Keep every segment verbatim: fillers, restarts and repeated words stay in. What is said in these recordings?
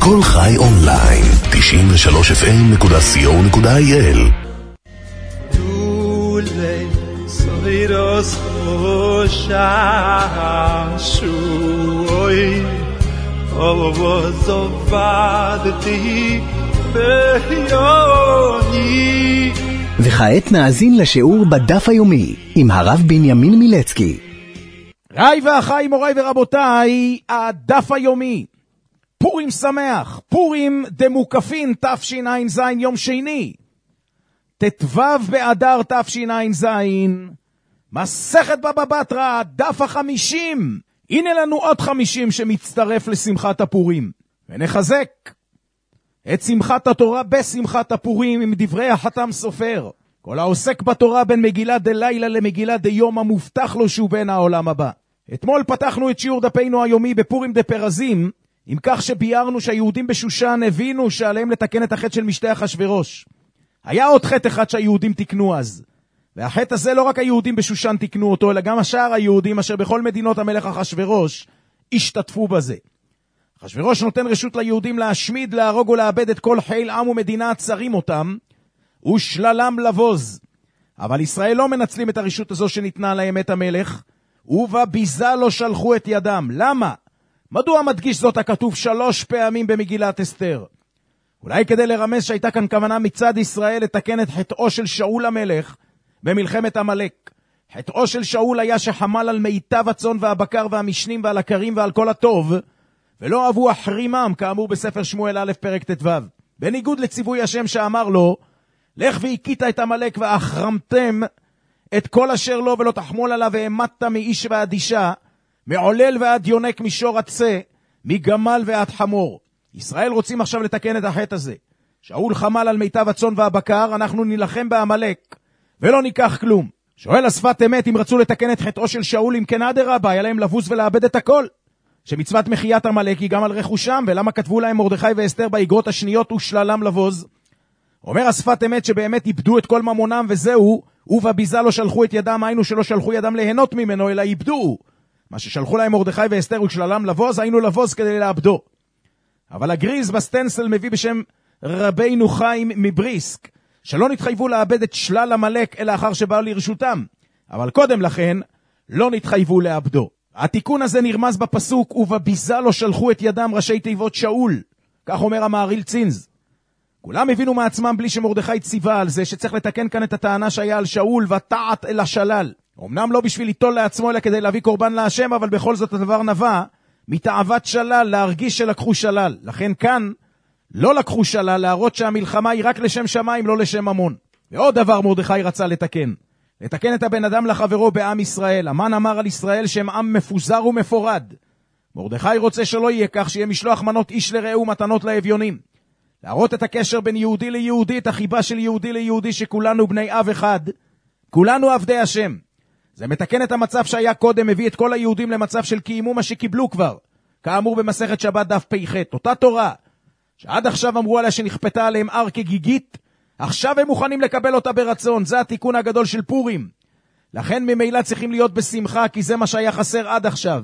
כל חי אונליין, תשעים ושלוש אף אם נקודה סי או נקודה איי אל. דולי סוירוס שוי אבו זובדתי ביוני. וכעת נאזין לשיעור בדף היומי עם הרב בנימין מילצקי. ראי ואחיי, מוריי ורבותיי, הדף היומי. פורים שמח, פורים דמוקפין תשע"ז, יום שני, ט"ו באדר תשע"ז, מסכת בבא בתרא, דף החמישים. הנה לנו עוד חמישים שמצטרף לשמחת הפורים, ונחזק את שמחת התורה בשמחת הפורים עם דברי החתם סופר. כל העוסק בתורה בין מגילה דלילה למגילה דיום המובטח לו שהוא בן העולם הבא. אתמול פתחנו את שיעור דפינו היומי בפורים דפרזים, עם כך שביארנו שהיהודים בשושן הבינו שעליהם לתקן את החטא של משתה אחשוורוש. היה עוד חטא אחד שהיהודים תקנו אז, והחטא הזה לא רק היהודים בשושן תקנו אותו, אלא גם השאר היהודים אשר בכל מדינות המלך אחשוורוש השתתפו בזה. אחשוורוש נותן רשות ליהודים להשמיד, להרוג ולאבד את כל חיל עם ומדינה הצרים אותם, ושללם לבוז. אבל ישראל לא מנצלים את הרשות הזו שניתנה להם את המלך, ובביזה לא שלחו את ידם. למה? מדוע מדגיש זאת הכתוב שלוש פעמים במגילת אסתר? אולי כדי לרמז שהייתה כאן כוונה מצד ישראל לתקן את חטאו של שאול המלך במלחמת עמלק. חטאו של שאול היה שחמל על מיטב הצאן והבקר והמשנים ועל הקרים ועל כל הטוב, ולא אהבו החרימם, כאמור בספר שמואל א' פרק ט"ו. בניגוד לציווי השם שאמר לו, לך והכית את עמלק והחרמתם את כל אשר לו ולא תחמול עליו, והעמדת מאיש ועד אישה, מעולל ועד יונק, משור עצה, מגמל ועד חמור. ישראל רוצים עכשיו לתקן את החטא הזה. שאול חמל על מיטב הצאן והבקר, אנחנו נלחם בעמלק ולא ניקח כלום. שואל השפת אמת, אם רצו לתקן את חטאו של שאול, אם כן אדרבה, היה להם לבוז ולאבד את הכל. שמצוות מחיית עמלק היא גם על רכושם, ולמה כתבו להם מרדכי ואסתר באיגרות השניות ושללם לבוז? אומר השפת אמת שבאמת איבדו את כל ממונם, וזהו, ובביזה לא שלחו את ידם, היינו שלא שלחו ידם ליהנות ממנו, אלא איבדו. מה ששלחו להם מרדכי ואסתר ושללם לבוז, היינו לבוז כדי לאבדו. אבל הגריז בסטנסל מביא בשם רבינו חיים מבריסק, שלא נתחייבו לאבד את שלל עמלק אלא אחר שבא לרשותם, אבל קודם לכן לא נתחייבו לאבדו. התיקון הזה נרמז בפסוק, ובביזה לא שלחו את ידם, ראשי תיבות שאול. כך אומר המהרי"ל צינז. כולם הבינו מעצמם בלי שמרדכי ציווה על זה, שצריך לתקן כאן את הטענה שהיה על שאול, ותעת אל השלל. אמנם לא בשביל ליטול לעצמו אלא כדי להביא קורבן להשם, אבל בכל זאת הדבר נבע מתאוות שלל, להרגיש שלקחו שלל. לכן כאן לא לקחו שלל, להראות שהמלחמה היא רק לשם שמיים, לא לשם ממון. ועוד דבר מרדכי רצה לתקן, לתקן את הבן אדם לחברו בעם ישראל. המן אמר על ישראל שהם עם מפוזר ומפורד. מרדכי רוצה שלא יהיה כך, שיהיה משלוח מנות איש לרעהו מתנות לאביונים. להראות את הקשר בין יהודי ליהודי, את החיבה של יהודי ליהודי, שכולנו בני אב אחד, כולנו עבדי השם. זה מתקן את המצב שהיה קודם, מביא את כל היהודים למצב של קיימו מה שקיבלו כבר, כאמור במסכת שבת דף פ"ח. אותה תורה שעד עכשיו אמרו עליה שנכפתה עליהם הר כגיגית, עכשיו הם מוכנים לקבל אותה ברצון. זה התיקון הגדול של פורים. לכן ממילא צריכים להיות בשמחה, כי זה מה שהיה חסר עד עכשיו.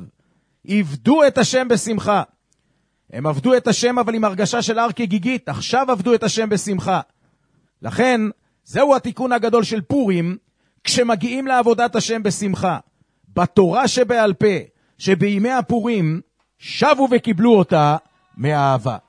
עבדו את השם בשמחה. הם עבדו את השם אבל עם הרגשה של הר כגיגית, עכשיו עבדו את השם בשמחה. לכן זהו התיקון הגדול של פורים, כשמגיעים לעבודת השם בשמחה. בתורה שבעל פה, שבימי הפורים שבו וקיבלו אותה מאהבה.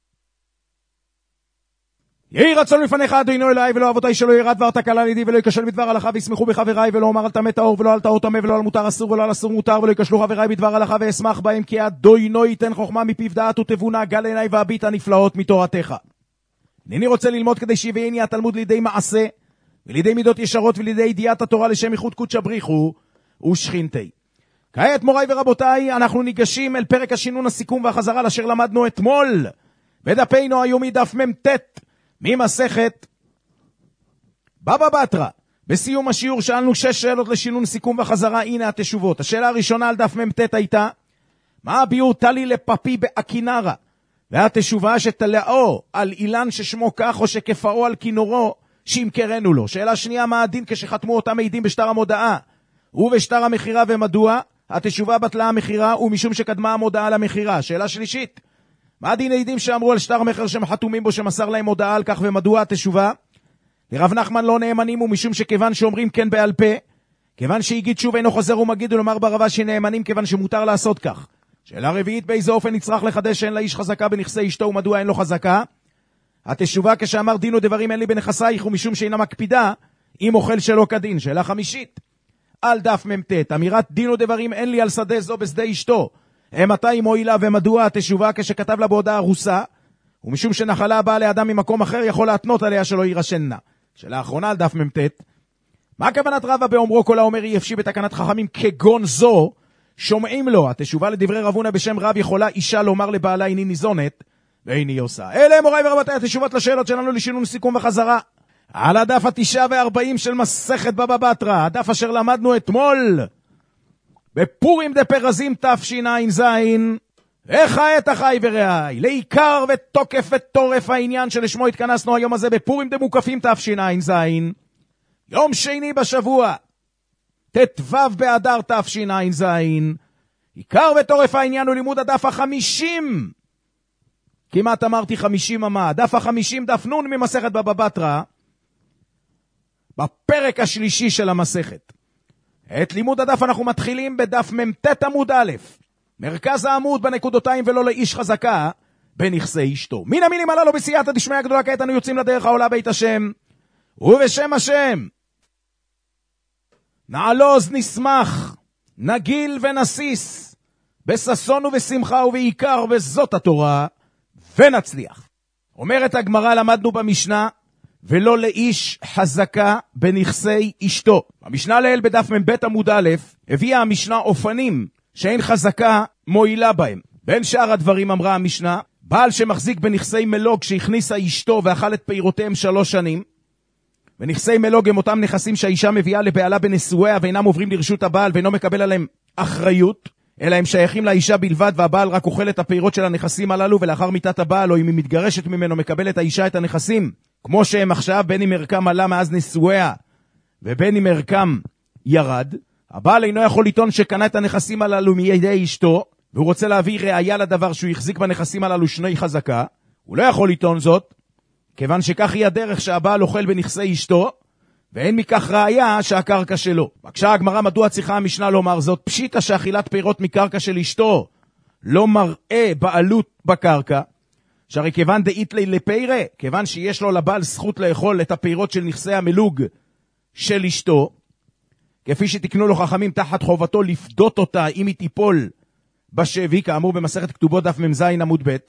יהי רצון לפניך אדוני אלוהי ולא אבותיי, שלא ירד דבר תקלה לידי ולא יקשל בדבר הלכה, וישמחו בחבריי, ולא אומר על טמא טהור ולא על טהור טמא, ולא על מותר אסור ולא על אסור מותר, ולא יקשלו חבריי בדבר הלכה ואשמח בהם, כי אדוני ייתן חוכמה מפיו דעת ותבונה, גל עיניי ואביט הנפלאות מתורתך. הנני רוצה ללמוד כדי שיביאני התלמוד לידי מעשה ולידי מידות ישרות ולידי ידיעת התורה, לשם ייחוד קודש בריחו ושכינתי. כעת מוריי ורבותיי, אנחנו ניגשים אל פרק השינון, הסיכום והחזרה לאשר למדנו אתמול בדפינו היומי דף מ"ט ממסכת בבא בתרא. בסיום השיעור שאלנו שש שאלות לשינון, סיכום וחזרה. הנה התשובות. השאלה הראשונה על דף מ"ט הייתה, מה הביאור תלי לפפי באקינרה? והתשובה שתלאו על אילן ששמו כך, או שכפאו על כינורו שימכרנו לו. שאלה שנייה, מה הדין כשחתמו אותם עדים בשטר המודעה ובשטר המחירה ומדוע? התשובה בטלה המחירה ומשום שקדמה המודעה למחירה. שאלה שלישית, מה דין העדים שאמרו על שטר מחר שהם חתומים בו שמסר להם הודעה על כך ומדוע התשובה? לרב נחמן לא נאמנים ומשום שכיוון שאומרים כן בעל פה, כיוון שהגיד שוב אינו חוזר ומגיד ולומר ברבה שנאמנים כיוון שמותר לעשות כך. שאלה רביעית, באיזה אופן נצטרך לחדש שאין לאיש חזקה בנכסי אשתו ומדוע אין לו חזקה? התשובה כשאמר דין ודברים אין לי בנכסייך ומשום שאינה מקפידה אם אוכל שלא כדין. שאלה חמישית, על דף ממתת, אמירת דין ודברים אין לי על שדה זו בשדה אשתו, מתי מועילה ומדוע? התשובה כשכתב לה בהודעה הרוסה ומשום שנחלה באה לאדם ממקום אחר יכול להתנות עליה שלא יירשנה. שאלה אחרונה על דף ממתת, מה כוונת רבא באומרו כל האומר אי אפשי בתקנת חכמים כגון זו שומעים לו? התשובה לדברי רבונה בשם רב יכולה אישה לומר לבעלה איני ניזונת ואיני עושה. אלה מוריי ורבותיי התשובות לשאלות שלנו לשינון סיכום וחזרה על הדף התשעה והארבעים של מסכת בבא בתרא, הדף אשר למדנו אתמול בפורים דפרזים תשע"ז. איך העת אחי ורעי לעיקר ותוקף ותורף העניין שלשמו התכנסנו היום הזה בפורים דמוקפים תשע"ז, יום שני בשבוע ט"ו באדר תשע"ז. עיקר ותורף העניין הוא לימוד הדף החמישים, כמעט אמרתי חמישים אמה, דף החמישים, דף נון ממסכת בבא בתרא, בפרק השלישי של המסכת. את לימוד הדף אנחנו מתחילים בדף ממתת עמוד א', מרכז העמוד בנקודותיים ולא לאיש חזקה בנכסי אשתו. מן המילים הללו בסייעתא דשמיא הגדולה כעת אנו יוצאים לדרך העולה בית השם, ובשם השם נעלוז נשמח, נגיל ונסיס, בששון ובשמחה ובעיקר בזאת התורה, ונצליח. אומרת הגמרא, למדנו במשנה, ולא לאיש חזקה בנכסי אשתו. במשנה לאל בדף מבית עמוד א', הביאה המשנה אופנים שאין חזקה מועילה בהם. בין שאר הדברים אמרה המשנה, בעל שמחזיק בנכסי מלוג שהכניסה אשתו ואכל את פירותיהם שלוש שנים, ונכסי מלוג הם אותם נכסים שהאישה מביאה לבעלה בנשואיה ואינם עוברים לרשות הבעל ואינו מקבל עליהם אחריות, אלא הם שייכים לאישה בלבד והבעל רק אוכל את הפירות של הנכסים הללו, ולאחר מיתת הבעל או אם היא מתגרשת ממנו מקבלת האישה את הנכסים כמו שהם עכשיו, בין אם ערכם עלה מאז נשואיה ובין אם ערכם ירד. הבעל אינו יכול לטעון שקנה את הנכסים הללו מידי אשתו והוא רוצה להביא ראיה לדבר שהוא החזיק בנכסים הללו שני חזקה. הוא לא יכול לטעון זאת כיוון שכך היא הדרך שהבעל אוכל בנכסי אשתו ואין מכך ראיה שהקרקע שלו. בקשה הגמרא מדוע צריכה המשנה לומר זאת? פשיטה שאכילת פירות מקרקע של אשתו לא מראה בעלות בקרקע, שהרי כיוון דאית לי לפירה, כיוון שיש לו לבעל זכות לאכול את הפירות של נכסי המלוג של אשתו, כפי שתקנו לו חכמים תחת חובתו לפדות אותה אם היא תיפול בשבי, כאמור במסכת כתובות דף ממז עמוד ב',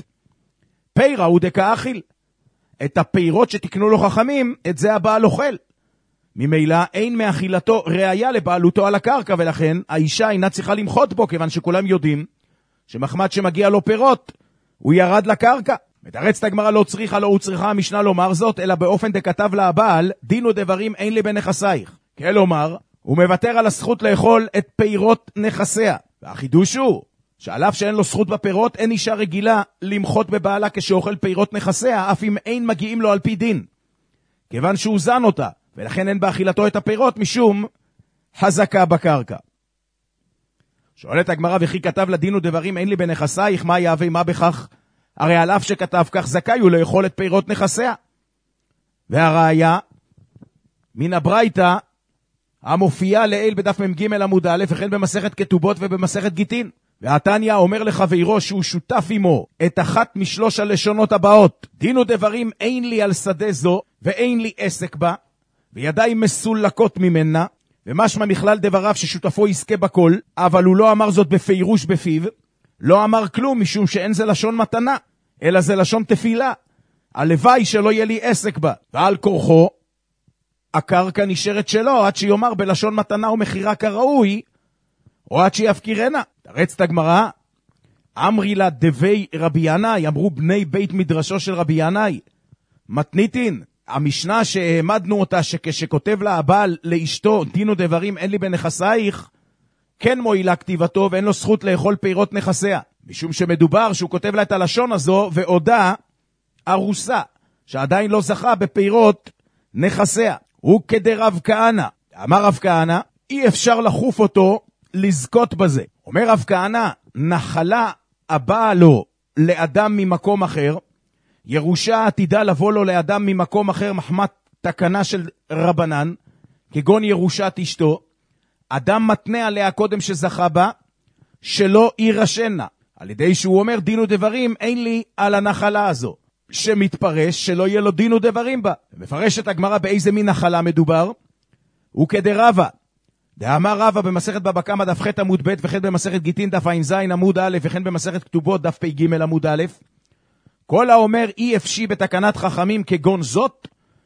פירה הוא דקאכיל, את הפירות שתקנו לו חכמים, את זה הבעל אוכל. ממילא אין מאכילתו ראיה לבעלותו על הקרקע, ולכן האישה אינה צריכה למחות בו, כיוון שכולם יודעים שמחמד שמגיע לו פירות, הוא ירד לקרקע. מתרצת הגמרא לא צריכה, לא הוא צריכה המשנה לומר זאת, אלא באופן דכתב לה הבעל, דין ודברים אין לי בנכסייך. כלומר, הוא מוותר על הזכות לאכול את פירות נכסיה. והחידוש הוא, שעל אף שאין לו זכות בפירות, אין אישה רגילה למחות בבעלה כשאוכל פירות נכסיה, אף אם אין מגיעים לו על פי דין. כיוון שהוא זן אותה, ולכן אין באכילתו את הפירות משום חזקה בקרקע. שואלת הגמרא, וכי כתב לדין ודברים אין לי בנכסייך, מה יהווה מה בכך? הרי על אף שכתב כך זכאי הוא לאכול את פירות נכסיה. והראיה מן הברייתא המופיעה לעיל בדף מ"ג עמוד א', וכן במסכת כתובות ובמסכת גיטין. והתניא אומר לחברו שהוא שותף עמו את אחת משלוש הלשונות הבאות, דין ודברים אין לי על שדה זו ואין לי עסק בה, וידיים מסולקות ממנה, ומשמע מכלל דבריו ששותפו יזכה בכל, אבל הוא לא אמר זאת בפירוש בפיו, לא אמר כלום משום שאין זה לשון מתנה, אלא זה לשון תפילה. הלוואי שלא יהיה לי עסק בה, ועל כורחו הקרקע נשארת שלו עד שיאמר בלשון מתנה ומחירה כראוי, או עד שיפקירנה. תרצת הגמרא, אמרי לה דבי רבי ינאי, אמרו בני בית מדרשו של רבי ינאי, מתניתין, המשנה שהעמדנו אותה שכשכותב לה הבעל לאשתו דין ודברים אין לי בנכסייך, כן מועילה כתיבתו ואין לו זכות לאכול פירות נכסיה, משום שמדובר שהוא כותב לה את הלשון הזו ועודה ארוסה שעדיין לא זכה בפירות נכסיה. הוא כדי רב כהנא, אמר רב כהנא אי אפשר לחוף אותו לזכות בזה. אומר רב כהנא, נחלה הבאה לו לאדם ממקום אחר, ירושה עתידה לבוא לו לאדם ממקום אחר מחמת תקנה של רבנן, כגון ירושת אשתו, אדם מתנה עליה קודם שזכה בה, שלא יירשנה, על ידי שהוא אומר דין ודברים אין לי על הנחלה הזו, שמתפרש שלא יהיה לו דין ודברים בה. מפרשת הגמרא באיזה מין נחלה מדובר, וכדרבה, דאמר רבא במסכת בבא קמא דף ח' עמוד ב' וכן במסכת גיטין דף ע"ז עמוד א' וכן במסכת כתובות דף פ"ג עמוד א', כל האומר אי אפשי בתקנת חכמים כגון זאת,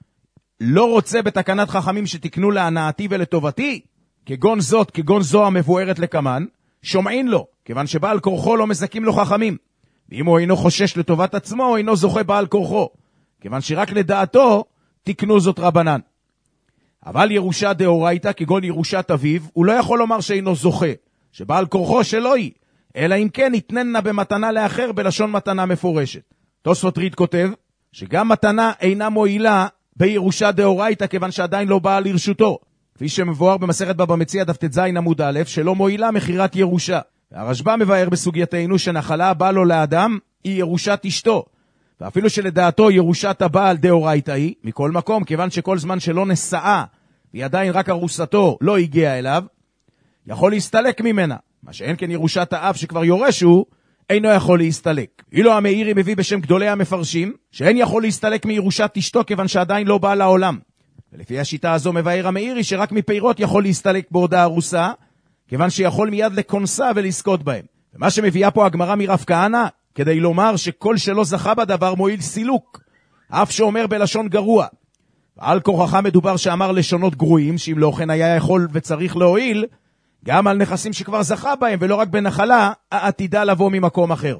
לא רוצה בתקנת חכמים שתקנו להנאתי ולטובתי, כגון זאת, כגון זו המבוארת לקמן, שומעין לו, כיוון שבעל כורחו לא מזכים לו חכמים, ואם הוא אינו חושש לטובת עצמו, אינו זוכה בעל כורחו, כיוון שרק לדעתו תקנו זאת רבנן. אבל ירושה דאורייתא, כגון ירושת אביו, הוא לא יכול לומר שאינו זוכה, שבעל כורחו שלא היא, אלא אם כן יתננה במתנה לאחר בלשון מתנה מפורשת. תוספות ריד כותב, שגם מתנה אינה מועילה בירושה דאורייתא, כיוון שעדיין לא באה לרשותו, כפי שמבואר במסכת בבא מציעא דף ט"ז עמוד א', שלא מועילה מחירת ירושה. הרשב"א מבאר בסוגייתנו שנחלה הבאה לו לאדם היא ירושת אשתו, ואפילו שלדעתו ירושת הבעל דאורייתא היא, מכל מקום, כיוון שכל זמן שלא נשאה, והיא עדיין רק ארוסתו לא הגיעה אליו, יכול להסתלק ממנה. מה שאין כן ירושת האב שכבר יורשו, אינו יכול להסתלק. אילו המאירי מביא בשם גדולי המפרשים, שאין יכול להסתלק מירושת אשתו, כיוון שעדיין לא בא לעולם. ולפי השיטה הזו מבאר המאירי שרק מפירות יכול להסתלק בעודה ארוסה, כיוון שיכול מיד לקונסה ולזכות בהם. ומה שמביאה פה הגמרא מרב כהנא, כדי לומר שכל שלא זכה בדבר מועיל סילוק, אף שאומר בלשון גרוע. ועל כורחך מדובר שאמר לשונות גרועים, שאם לא כן היה יכול וצריך להועיל, גם על נכסים שכבר זכה בהם, ולא רק בנחלה, העתידה לבוא ממקום אחר.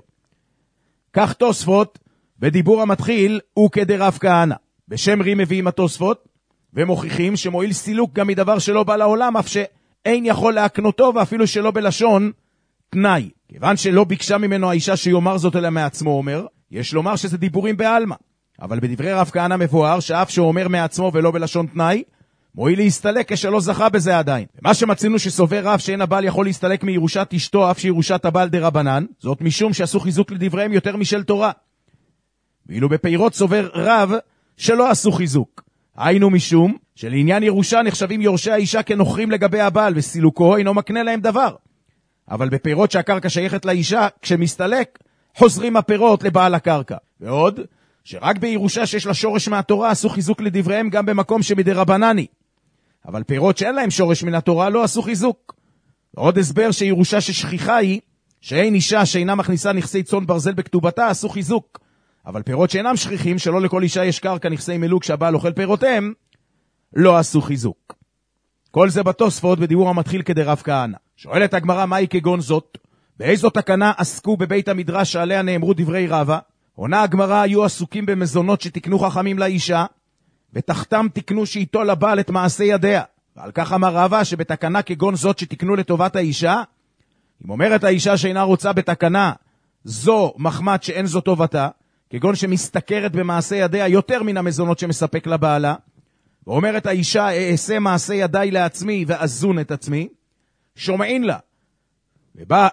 כך תוספות, בדיבור המתחיל, הוא כדרב כהנא. בשם רי מביאים התוספות, ומוכיחים שמועיל סילוק גם מדבר שלא בא לעולם, אף שאין יכול להקנותו, ואפילו שלא בלשון תנאי. כיוון שלא ביקשה ממנו האישה שיאמר זאת אלא מעצמו אומר, יש לומר שזה דיבורים בעלמא. אבל בדברי רב כהנא מבואר שאף שהוא אומר מעצמו ולא בלשון תנאי, מועיל להסתלק כשלא זכה בזה עדיין. ומה שמצינו שסובר רב שאין הבעל יכול להסתלק מירושת אשתו אף שירושת הבעל דרבנן, זאת משום שעשו חיזוק לדבריהם יותר משל תורה. ואילו בפירות סובר רב שלא עשו חיזוק. היינו משום שלעניין ירושה נחשבים יורשי האישה כנוכרים לגבי הבעל, וסילוקו אינו מקנה להם דבר. אבל בפירות שהקרקע שייכת לאישה, כשמסתלק, חוזרים הפירות לבעל הקרקע. ועוד, שרק בירושה שיש לה שורש מהתורה עשו חיזוק לדבריהם גם במקום שמדרבנני. אבל פירות שאין להם שורש מן התורה לא עשו חיזוק. ועוד הסבר שירושה ששכיחה היא, שאין אישה שאינה מכניסה נכסי צאן ברזל בכתובתה עשו חיזוק. אבל פירות שאינם שכיחים, שלא לכל אישה יש קרקע נכסי מלוק שהבעל אוכל פירותיהם, לא עשו חיזוק. כל זה בתוספות בדיבור המתחיל כדרב כהנא. שואלת הגמרא מהי כגון זאת? באיזו תקנה עסקו בבית המדרש שעליה נאמרו דברי רבא? עונה הגמרא היו עסוקים במזונות שתקנו חכמים לאישה, ותחתם תקנו שאיתו לבעל את מעשה ידיה. ועל כך אמר רבא שבתקנה כגון זאת שתקנו לטובת האישה, אם אומרת האישה שאינה רוצה בתקנה זו מחמת שאין זו טובתה, כגון שמסתכרת במעשה ידיה יותר מן המזונות שמספק לבעלה, ואומרת האישה אעשה מעשה ידיי לעצמי ואזון את עצמי, שומעין לה. ובא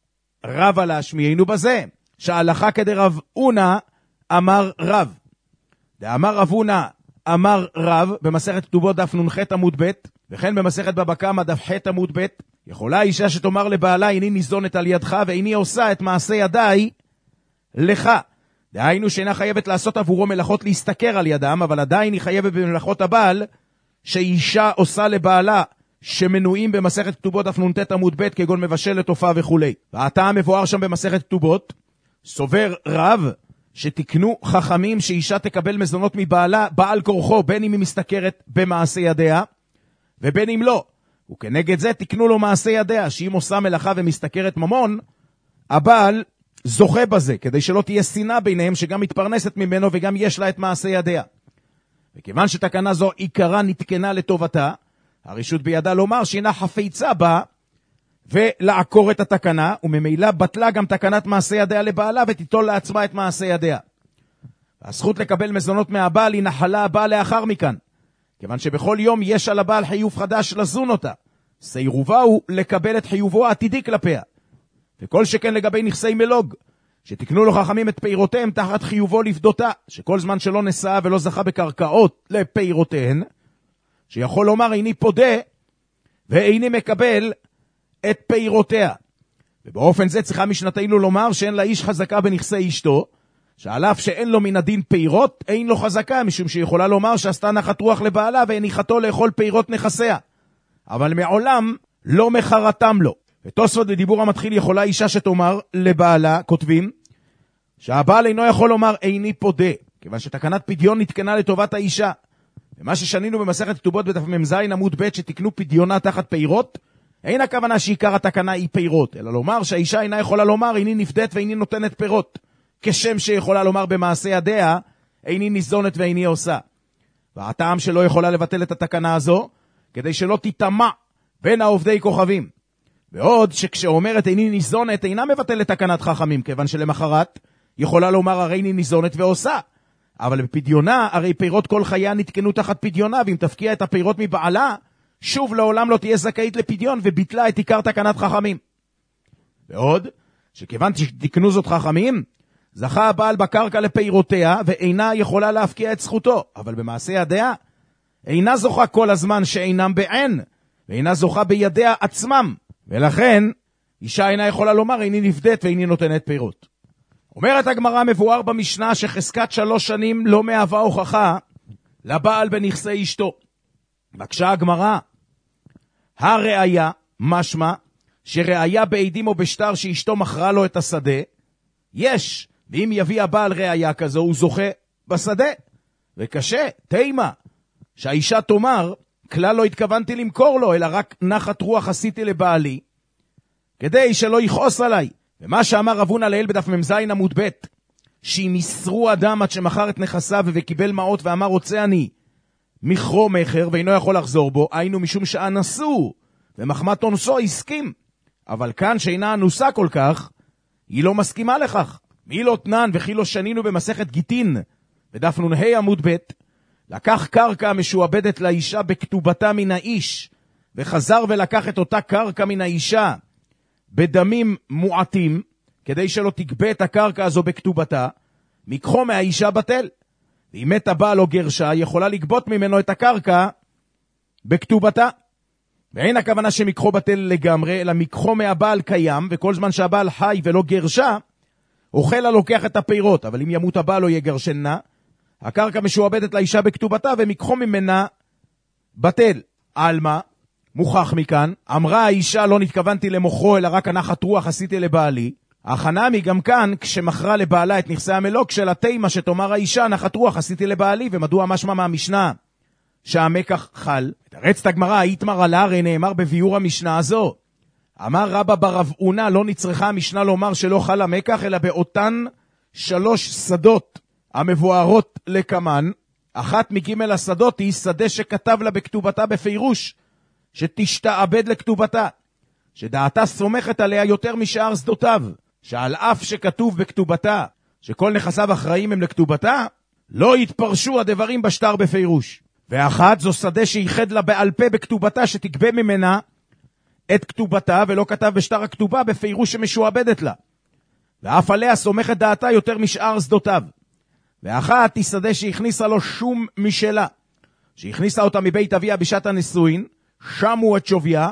רבא להשמיענו בזה, שההלכה כדרב אונה אמר רב. דאמר רב אונה אמר רב, במסכת כתובות דף נ"ח עמוד ב', וכן במסכת בבא קמא דף ח' עמוד ב', יכולה האישה שתאמר לבעלה, איני ניזונת על ידך ואיני עושה את מעשה ידיי לך. דהיינו שאינה חייבת לעשות עבורו מלאכות להסתכר על ידם, אבל עדיין היא חייבת במלאכות הבעל, שאישה עושה לבעלה, שמנויים במסכת כתובות דף נ"ט עמוד ב', כגון מבשלת עופה וכו'. והטעם מבואר שם במסכת כתובות, סובר רב שתקנו חכמים שאישה תקבל מזונות מבעלה בעל כורחו, בין אם היא מסתכרת במעשה ידיה ובין אם לא. וכנגד זה תקנו לו מעשה ידיה, שאם עושה מלאכה ומסתכרת ממון, הבעל זוכה בזה, כדי שלא תהיה שנאה ביניהם, שגם מתפרנסת ממנו וגם יש לה את מעשה ידיה. וכיוון שתקנה זו עיקרה נתקנה לטובתה, הרשות בידה לומר שהינה חפיצה בה ולעקור את התקנה, וממילא בטלה גם תקנת מעשה ידיה לבעלה ותיטול לעצמה את מעשה ידיה. הזכות לקבל מזונות מהבעל היא נחלה הבעל לאחר מכאן, כיוון שבכל יום יש על הבעל חיוב חדש לזון אותה, סירובה הוא לקבל את חיובו העתידי כלפיה. וכל שכן לגבי נכסי מלוג, שתקנו לו חכמים את פירותיהם תחת חיובו לפדותה, שכל זמן שלא נשא ולא זכה בקרקעות לפירותיהן, שיכול לומר איני פודה ואיני מקבל את פירותיה. ובאופן זה צריכה משנתנו לומר שאין לאיש חזקה בנכסי אשתו, שעל אף שאין לו מן הדין פירות, אין לו חזקה, משום שיכולה לומר שעשתה נחת רוח לבעלה והניחתו לאכול פירות נכסיה. אבל מעולם לא מחרתם לו. ותוספות בדיבור המתחיל יכולה אישה שתאמר לבעלה, כותבים, שהבעל אינו יכול לומר איני פודה, כיוון שתקנת פדיון נתקנה לטובת האישה. ומה ששנינו במסכת כתובות בדף מ"ז עמוד ב' שתקנו פדיונה תחת פירות, אין הכוונה שעיקר התקנה היא פירות, אלא לומר שהאישה אינה יכולה לומר איני נפדת ואיני נותנת פירות, כשם שיכולה לומר במעשה ידיה איני ניזונת ואיני עושה. והטעם שלא יכולה לבטל את התקנה הזו, כדי שלא תטמע בין העובדי כוכבים. ועוד שכשאומרת איני ניזונת אינה מבטלת תקנת חכמים, כיוון שלמחרת יכולה לומר הרי איני ניזונת ועושה. אבל בפדיונה הרי פירות כל חייה נתקנו תחת פדיונה, ואם תפקיע את הפירות מבעלה, שוב לעולם לא תהיה זכאית לפדיון, וביטלה את עיקר תקנת חכמים. ועוד, שכיוון שתקנו זאת חכמים, זכה הבעל בקרקע לפירותיה, ואינה יכולה להפקיע את זכותו, אבל במעשה ידיה, אינה זוכה כל הזמן שאינם בעין, ואינה זוכה בידיה עצמם, ולכן אישה אינה יכולה לומר איני נפדת ואיני נותנת פירות. אומרת הגמרא מבואר במשנה שחזקת שלוש שנים לא מהווה הוכחה לבעל בנכסי אשתו. בקשה הגמרא, הראיה משמע שראיה בעדים או בשטר שאשתו מכרה לו את השדה, יש, ואם יביא הבעל ראיה כזו הוא זוכה בשדה. וקשה, תימה, שהאישה תאמר, כלל לא התכוונתי למכור לו, אלא רק נחת רוח עשיתי לבעלי, כדי שלא יכעוס עליי. ומה שאמר רב הונא לעיל בדף מ"ז עמוד ב', שאם יסרו אדם עד שמכר את נכסיו וקיבל מעות ואמר רוצה אני מכרו מחר ואינו יכול לחזור בו, היינו משום שאנסו ומחמת אונסו הסכים. אבל כאן שאינה אנוסה כל כך, היא לא מסכימה לכך. מי לא תנן וכי לא שנינו במסכת גיטין בדף נ"ה עמוד ב', לקח קרקע משועבדת לאישה בכתובתה מן האיש, וחזר ולקח את אותה קרקע מן האישה בדמים מועטים, כדי שלא תגבה את הקרקע הזו בכתובתה, מקחו מהאישה בטל. ואם מת הבעל או גרשה, יכולה לגבות ממנו את הקרקע בכתובתה. ואין הכוונה שמקחו בטל לגמרי, אלא מקחו מהבעל קיים, וכל זמן שהבעל חי ולא גרשה, אוכל הלוקח את הפירות. אבל אם ימות הבעל או יגרשנה, הקרקע משועבדת לאישה בכתובתה, ומקחו ממנה בטל. אלמה, מוכח מכאן, אמרה האישה לא נתכוונתי למוכרו, אלא רק הנחת רוח עשיתי לבעלי. החנמי גם כאן, כשמכרה לבעלה את נכסי המלוק של התימה שתאמר האישה, נחת רוח עשיתי לבעלי. ומדוע משמע מהמשנה שהמקח חל? תרצת הגמרא, היתמר על הרי נאמר בביאור המשנה הזו. אמר רבא ברב הונא, לא נצרכה המשנה לומר שלא חל המקח, אלא באותן שלוש שדות המבוארות לקמן. אחת מגימל השדות היא שדה שכתב לה בכתובתה בפירוש, שתשתעבד לכתובתה, שדעתה סומכת עליה יותר משאר שדותיו, שעל אף שכתוב בכתובתה שכל נכסיו אחראים הם לכתובתה, לא יתפרשו הדברים בשטר בפירוש. ואחת זו שדה שייחד לה בעל פה בכתובתה, שתגבה ממנה את כתובתה, ולא כתב בשטר הכתובה בפירוש שמשועבדת לה, ואף עליה סומכת דעתה יותר משאר שדותיו. ואחת היא שדה שהכניסה לו שום משלה, שהכניסה אותה מבית אביה בשעת הנישואין, שמו את שוויה,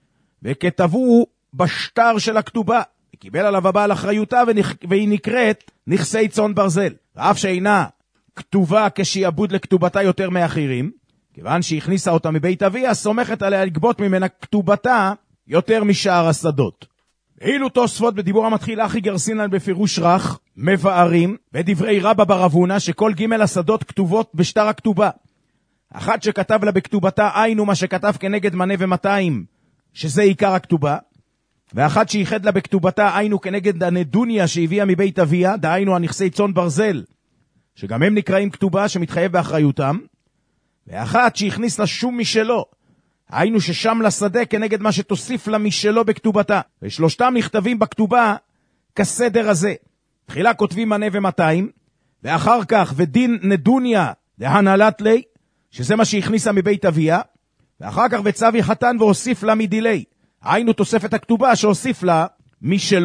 וכתבו בשטר של הכתובה, וקיבל עליו הבעל אחריותה, והיא נקראת נכסי צאן ברזל. ואף שאינה כתובה כשיעבוד לכתובתה יותר מאחרים, כיוון שהכניסה אותה מבית אביה, סומכת עליה לגבות ממנה כתובתה יותר משאר השדות. אילו תוספות בדיבור המתחיל אחי גרסינן בפירוש רך, מבארים, בדברי רבא ברב הונא, שכל ג' השדות כתובות בשטר הכתובה. אחת שכתב לה בכתובתה היינו מה שכתב כנגד מנה ומאתיים, שזה עיקר הכתובה, ואחת שייחד לה בכתובתה היינו כנגד הנדוניה שהביאה מבית אביה, דהיינו הנכסי צאן ברזל, שגם הם נקראים כתובה שמתחייב באחריותם, ואחת שהכניס לה שום משלו, היינו ששם לשדה כנגד מה שתוסיף לה משלו בכתובתה. ושלושתם נכתבים בכתובה כסדר הזה. תחילה כותבים מנה ומאתיים, ואחר כך ודין נדוניה להנהלת לי, שזה מה שהכניסה מבית אביה, ואחר כך וצווי חתן והוסיף לה מדילי, היינו תוספת הכתובה שהוסיף לה משלו.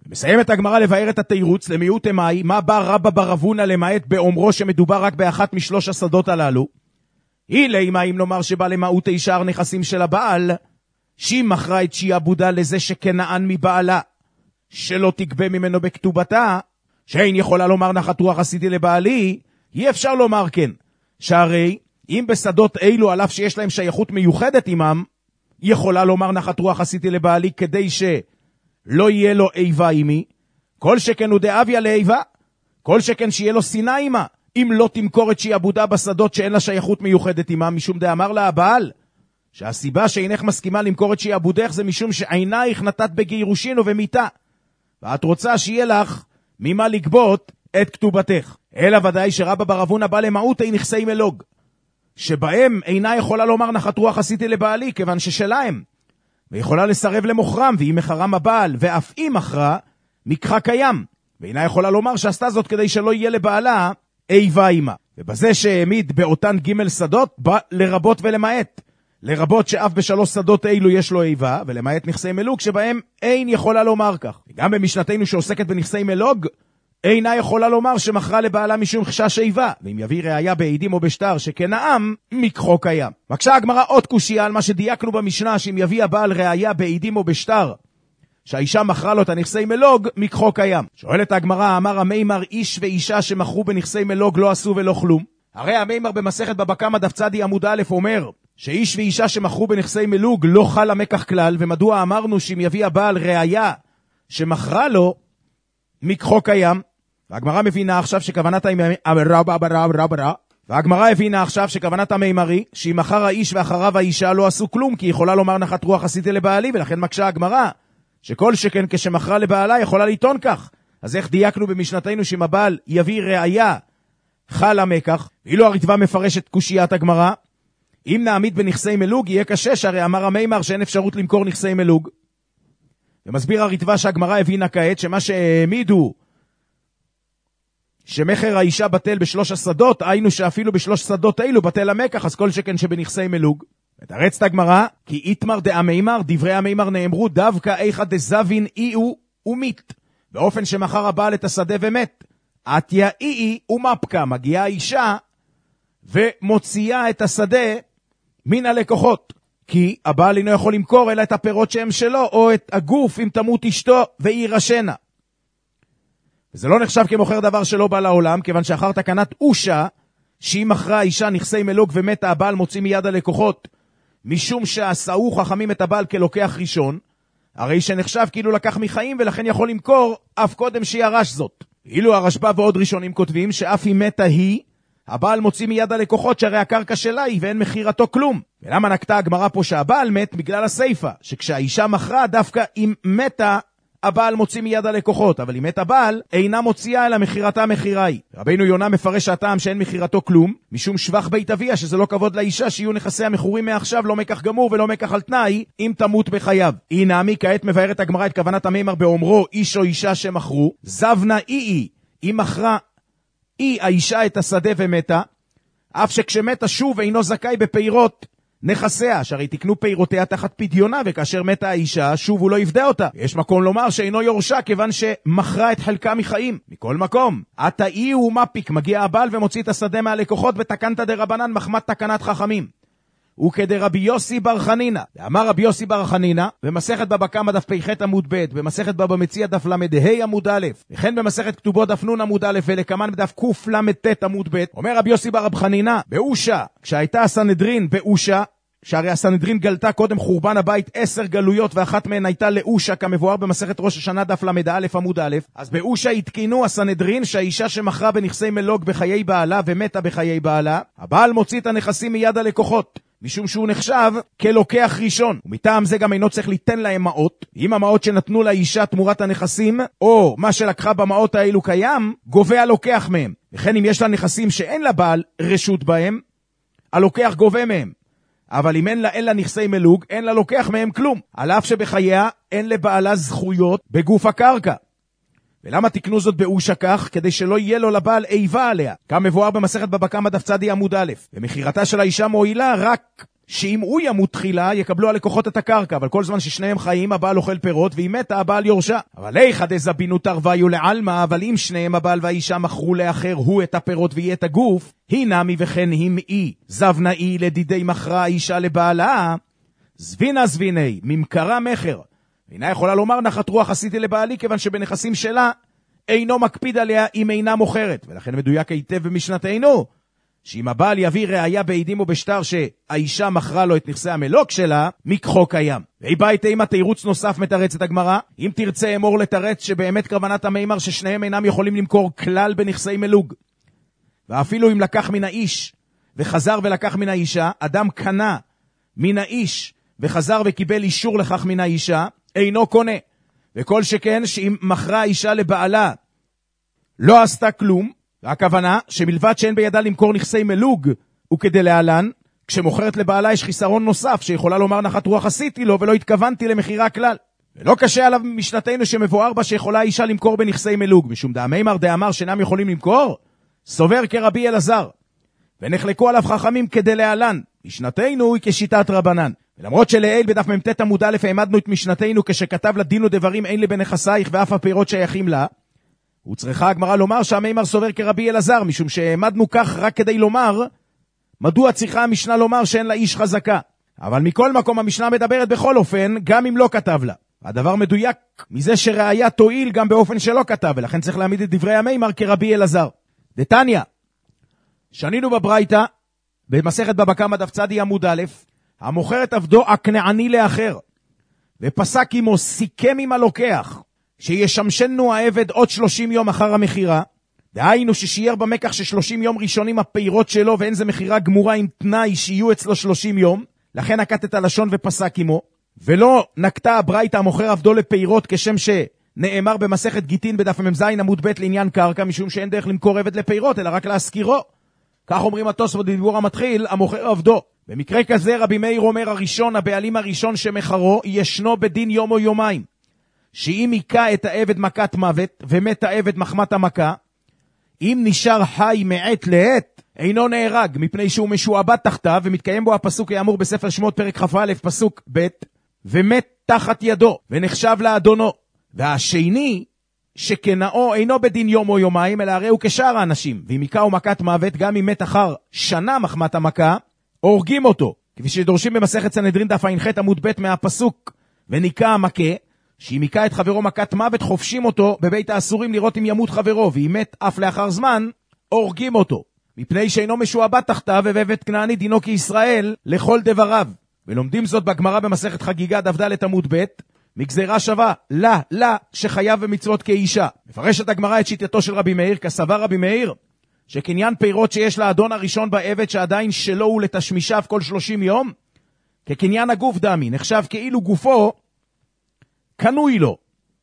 מסיימת הגמרא לבאר את התירוץ למיעוט אמי, מה בא רבא בר אבונה למעט באומרו שמדובר רק באחת משלוש השדות הללו? אילי מה אם נאמר שבא למעוט שאר נכסים של הבעל, שהיא מכרה את שיעבודה לזה שכנען מבעלה, שלא תגבה ממנו בכתובתה, שאין יכולה לומר נחת רוח עשיתי לבעלי, אי אפשר לומר כן, שהרי אם בשדות אילו על אף שיש להם שייכות מיוחדת עמם, יכולה לומר נחת רוח עשיתי לבעלי כדי שלא יהיה לו איבה עמי, כל שכן הוא דאביה לאיבה, כל שכן שיהיה לו שנאה עמה, אם לא תמכור את שיעבודה בשדות שאין לה שייכות מיוחדת עמם, משום דאמר לה הבעל, שהסיבה שאינך מסכימה למכור את שיעבודך זה משום שעינייך נתת בגירושין ובמיתה, ואת רוצה שיהיה לך ממה לגבות את כתובתך. אלא ודאי שרבא בר אבונה בא למעוטי נכסי מלוג, שבהם אינה יכולה לומר נחת רוח עשיתי לבעלי, כיוון ששלהם, ויכולה לסרב למוכרם, והיא מחרם הבעל, ואף היא מכרה, מקחה קיים, ואינה יכולה לומר שעשתה זאת כדי שלא יהיה לבעלה איבה עימה. ובזה שהעמיד באותן ג' שדות, בא לרבות ולמעט. לרבות שאף בשלוש שדות אילו יש לו איבה, ולמעט נכסי מלוג שבהם אין יכולה לומר כך. וגם במשנתנו שעוסקת בנכסי מלוג, אינה יכולה לומר שמכרה לבעלה משום חשש איבה, ואם יביא ראיה בעדים או בשטר שכנעם, מקחו קיים. בבקשה הגמרא עוד קושיה על מה שדייקנו במשנה, שאם יביא הבעל ראיה בעדים או בשטר, שהאישה מכרה לו את הנכסי מלוג, מקחו קיים. שואלת הגמרא, אמר המימר, איש ואישה שמכרו בנכסי מלוג לא עשו ולא כלום. הרי המימר במסכת בבא קמא דף צדי עמוד א' אומר, שאיש ואישה שמכרו בנכסי מלוג לא חל המקח כלל, ומדוע אמרנו שאם יביא הבעל ראיה שמכרה לו, מקחו קיים. והגמרא מבינה עכשיו שכוונת והגמרא הבינה עכשיו שכוונת המימרי, שאם אחר האיש ואחריו האישה לא עשו כלום, כי יכולה לומר נחת רוח עשיתי לבעלי, ולכן מקשה הגמרא, שכל שכן כשמכרה לבעלה יכולה לטעון כך. אז איך דייקנו במשנתנו שאם הבעל יביא ראיה חל המקח? ואילו הרטב"א מפרש את קושיית הגמרא, אם נעמיד בנכסי מלוג יהיה קשה, שהרי אמר המימר שאין אפשרות למכור נכסי מלוג. ומסביר הרטב"א שהגמרא הבינה כעת שמה שהעמידו שמחר האישה בטל בשלוש השדות, היינו שאפילו בשלוש שדות אילו בטל המקח, אז כל שכן שבנכסי מלוג. מתרצת הגמרא, כי איתמר דאמימר, דברי המימר נאמרו דווקא איכא דזבין איהו ומית, באופן שמחר הבעל את השדה ומת. עתיה איהי ומפקה, מגיעה האישה ומוציאה את השדה מן הלקוחות, כי הבעל אינו יכול למכור אלא את הפירות שהם שלו, או את הגוף אם תמות אשתו והיא רשנה. וזה לא נחשב כמוכר דבר שלא בא לעולם, כיוון שאחר תקנת אושה, שהיא מכרה האישה נכסי מלוג ומתה, הבעל מוציא מיד הלקוחות, משום שעשאו חכמים את הבעל כלוקח ראשון, הרי שנחשב כאילו לקח מחיים, ולכן יכול למכור אף קודם שירש זאת. אילו הרשב"א ועוד ראשונים כותבים שאף היא מתה היא, הבעל מוציא מיד הלקוחות שהרי הקרקע שלה היא ואין מחירתו כלום. ולמה נקטה הגמרא פה שהבעל מת? בגלל הסייפה, שכשהאישה מכרה דווקא אם מתה, הבעל מוציא מיד הלקוחות, אבל אם מת הבעל, אינה מוציאה אלא מחירתה מחירה היא. רבינו יונה מפרש הטעם שאין מחירתו כלום, משום שבח בית אביה, שזה לא כבוד לאישה שיהיו נכסי המכורים מעכשיו לא מקח גמור ולא מקח על תנאי, אם תמות בחייו. היא נעמי כעת מבארת הגמרא את כוונת המימר באומרו, איש או אישה שמכרו, זבנה אי, היא מכרה, היא האישה את השדה ומתה, אף שכשמתה שוב אינו זכאי בפירות נכסיה, שהרי תקנו פירותיה תחת פדיונה, וכאשר מתה האישה, שוב הוא לא יפדה אותה. יש מקום לומר שאינו יורשה, כיוון שמכרה את חלקה מחיים. מכל מקום, עתה אי הוא מפיק, מגיע הבעל ומוציא את השדה מהלקוחות, בתקנת דרבנן מחמת תקנת חכמים. וכדרבי יוסי בר חנינה, ואמר רבי יוסי בר חנינה, במסכת בבא קמא דף פ"ח עמוד ב', במסכת בבא מציעא דף ל"ה עמוד א', וכן במסכת כתובות דף נ' עמוד א', ולקמן בדף קל"ט עמוד ב', אומר רבי יוסי בר חנינה, באושה, כשהייתה הסנהדרין באושה, שהרי הסנהדרין גלתה קודם חורבן הבית עשר גלויות, ואחת מהן הייתה לאושה, כמבואר במסכת ראש השנה דף ל"א עמוד א', אז באושה התקינו הסנהדרין שהאישה שמכרה בנכסי מלוג בחיי בעלה ומתה בחיי בעלה, הבעל מוציא את הנכסים מיד הלקוחות, משום שהוא נחשב כלוקח ראשון, ומטעם זה גם אינו צריך ליתן להם מעות. אם המעות שנתנו לאישה תמורת הנכסים, או מה שלקחה במעות האלו קיים, גובה הלוקח מהם. וכן אם יש לה נכסים שאין לה בעל רשות בהם, הלוקח גובה מהם. אבל אם אין לה, אין לה נכסי מלוג, אין לה לוקח מהם כלום, על אף שבחייה אין לבעלה זכויות בגוף הקרקע. ולמה תקנו זאת באושה כך? כדי שלא יהיה לו לבעל איבה עליה, כמבואר במסכת בבא קמא דף צדי עמוד א'. ומחירתה של האישה מועילה רק שאם הוא ימות תחילה, יקבלו הלקוחות את הקרקע, אבל כל זמן ששניהם חיים, הבעל אוכל פירות, והיא מתה, הבעל יורשה. אבל איכא דזבינו תרוויו לעלמא, אבל אם שניהם הבעל והאישה מכרו לאחר, הוא את הפירות והיא את הגוף, היא נמי וכן היא זבנאי לדידי מכרה האישה לבעלה, זבינה זביני, ממכרה מחר. ואינה יכולה לומר, נחת רוח עשיתי לבעלי, כיוון שבנכסים שלה אינו מקפיד עליה אם אינה מוכרת. ולכן מדויק היטב במשנתנו, שאם הבעל יביא ראיה בעדים או בשטר שהאישה מכרה לו את נכסי המלוק שלה, מקחו קיים. והיא בית אימה תירוץ נוסף מתרץ את הגמרא, אם תרצה אמור לתרץ שבאמת כוונת המימר ששניהם אינם יכולים למכור כלל בנכסי מלוג. ואפילו אם לקח מן האיש וחזר ולקח מן האישה, אדם קנה מן האיש וחזר וקיבל אישור לכך מן האישה, אינו קונה. וכל שכן שאם מכרה האישה לבעלה לא עשתה כלום, והכוונה שמלבד שאין בידה למכור נכסי מלוג וכדי להלן, כשמוכרת לבעלה יש חיסרון נוסף שיכולה לומר נחת רוח עשיתי לו ולא התכוונתי למחירה כלל. ולא קשה עליו משנתנו שמבואר בה שיכולה האישה למכור בנכסי מלוג, משום דאמר דאמר שאינם יכולים למכור, סובר כרבי אלעזר, ונחלקו עליו חכמים כדי להלן, משנתנו היא כשיטת רבנן. ולמרות שלעיל בדף ממתת עמוד א' העמדנו את משנתנו כשכתב לדין ודברים אין לי בנכסייך ואף הפירות שייכים לה, הוא צריכה הגמרא לומר שהמימר סובר כרבי אלעזר, משום שהעמדנו כך רק כדי לומר מדוע צריכה המשנה לומר שאין לה איש חזקה. אבל מכל מקום המשנה מדברת בכל אופן גם אם לא כתב לה. הדבר מדויק מזה שראיה תועיל גם באופן שלא כתב, ולכן צריך להעמיד את דברי המימר כרבי אלעזר. דתניא, שנינו בברייתא במסכת בבא קמא דף צדי עמוד א', המוכר את עבדו הכנעני לאחר ופסק עמו, סיכם עם הלוקח שישמשנו העבד עוד שלושים יום אחר המחירה, דהיינו ששייר במקח ששלושים יום ראשונים הפירות שלו ואין זה מחירה גמורה עם תנאי שיהיו אצלו שלושים יום, לכן נקט את הלשון ופסק עמו. ולא נקטה הברייתא המוכר עבדו לפירות כשם שנאמר במסכת גיטין בדף מ"ז עמוד ב' לעניין קרקע, משום שאין דרך למכור עבד לפירות אלא רק להשכירו. כך אומרים התוספות בדיבור המתחיל המוכר עבדו. במקרה כזה רבי מאיר אומר, הראשון, הבעלים הראשון שמחרו ישנו בדין יום או יומיים, שאם היכה את העבד מכת מוות ומת העבד מחמת המכה, אם נשאר חי מעת לעת אינו נהרג, מפני שהוא משועבד תחתיו, ומתקיים בו הפסוק האמור בספר שמות פרק כ"א פסוק ב', ומת תחת ידו ונחשב לאדונו. והשני שכנאו אינו בדין יום או יומיים אלא הרי הוא כשאר האנשים, ואם היכה הוא מכת מוות גם אם מת אחר שנה מחמת המכה הורגים אותו, כפי שדורשים במסכת סנהדרין דף ע"ח עמוד ב' מהפסוק וניקה המכה, שאם היכה את חברו מכת מוות חופשים אותו בבית האסורים לראות אם ימות חברו, ואם מת אף לאחר זמן הורגים אותו, מפני שאינו משועבד תחתיו, ועבד כנעני דינו כישראל לכל דבריו. ולומדים זאת בגמרא במסכת חגיגה דף ד' עמוד ב', מגזרה שווה לה לה שחייב במצוות כאישה. מפרשת הגמרא את שיטתו של רבי מאיר, כסבר רבי מאיר שקניין פירות שיש לאדון הראשון בעבד שעדיין שלו הוא לתשמישיו כל שלושים יום, כקניין הגוף דמי, נחשב כאילו גופו קנוי לו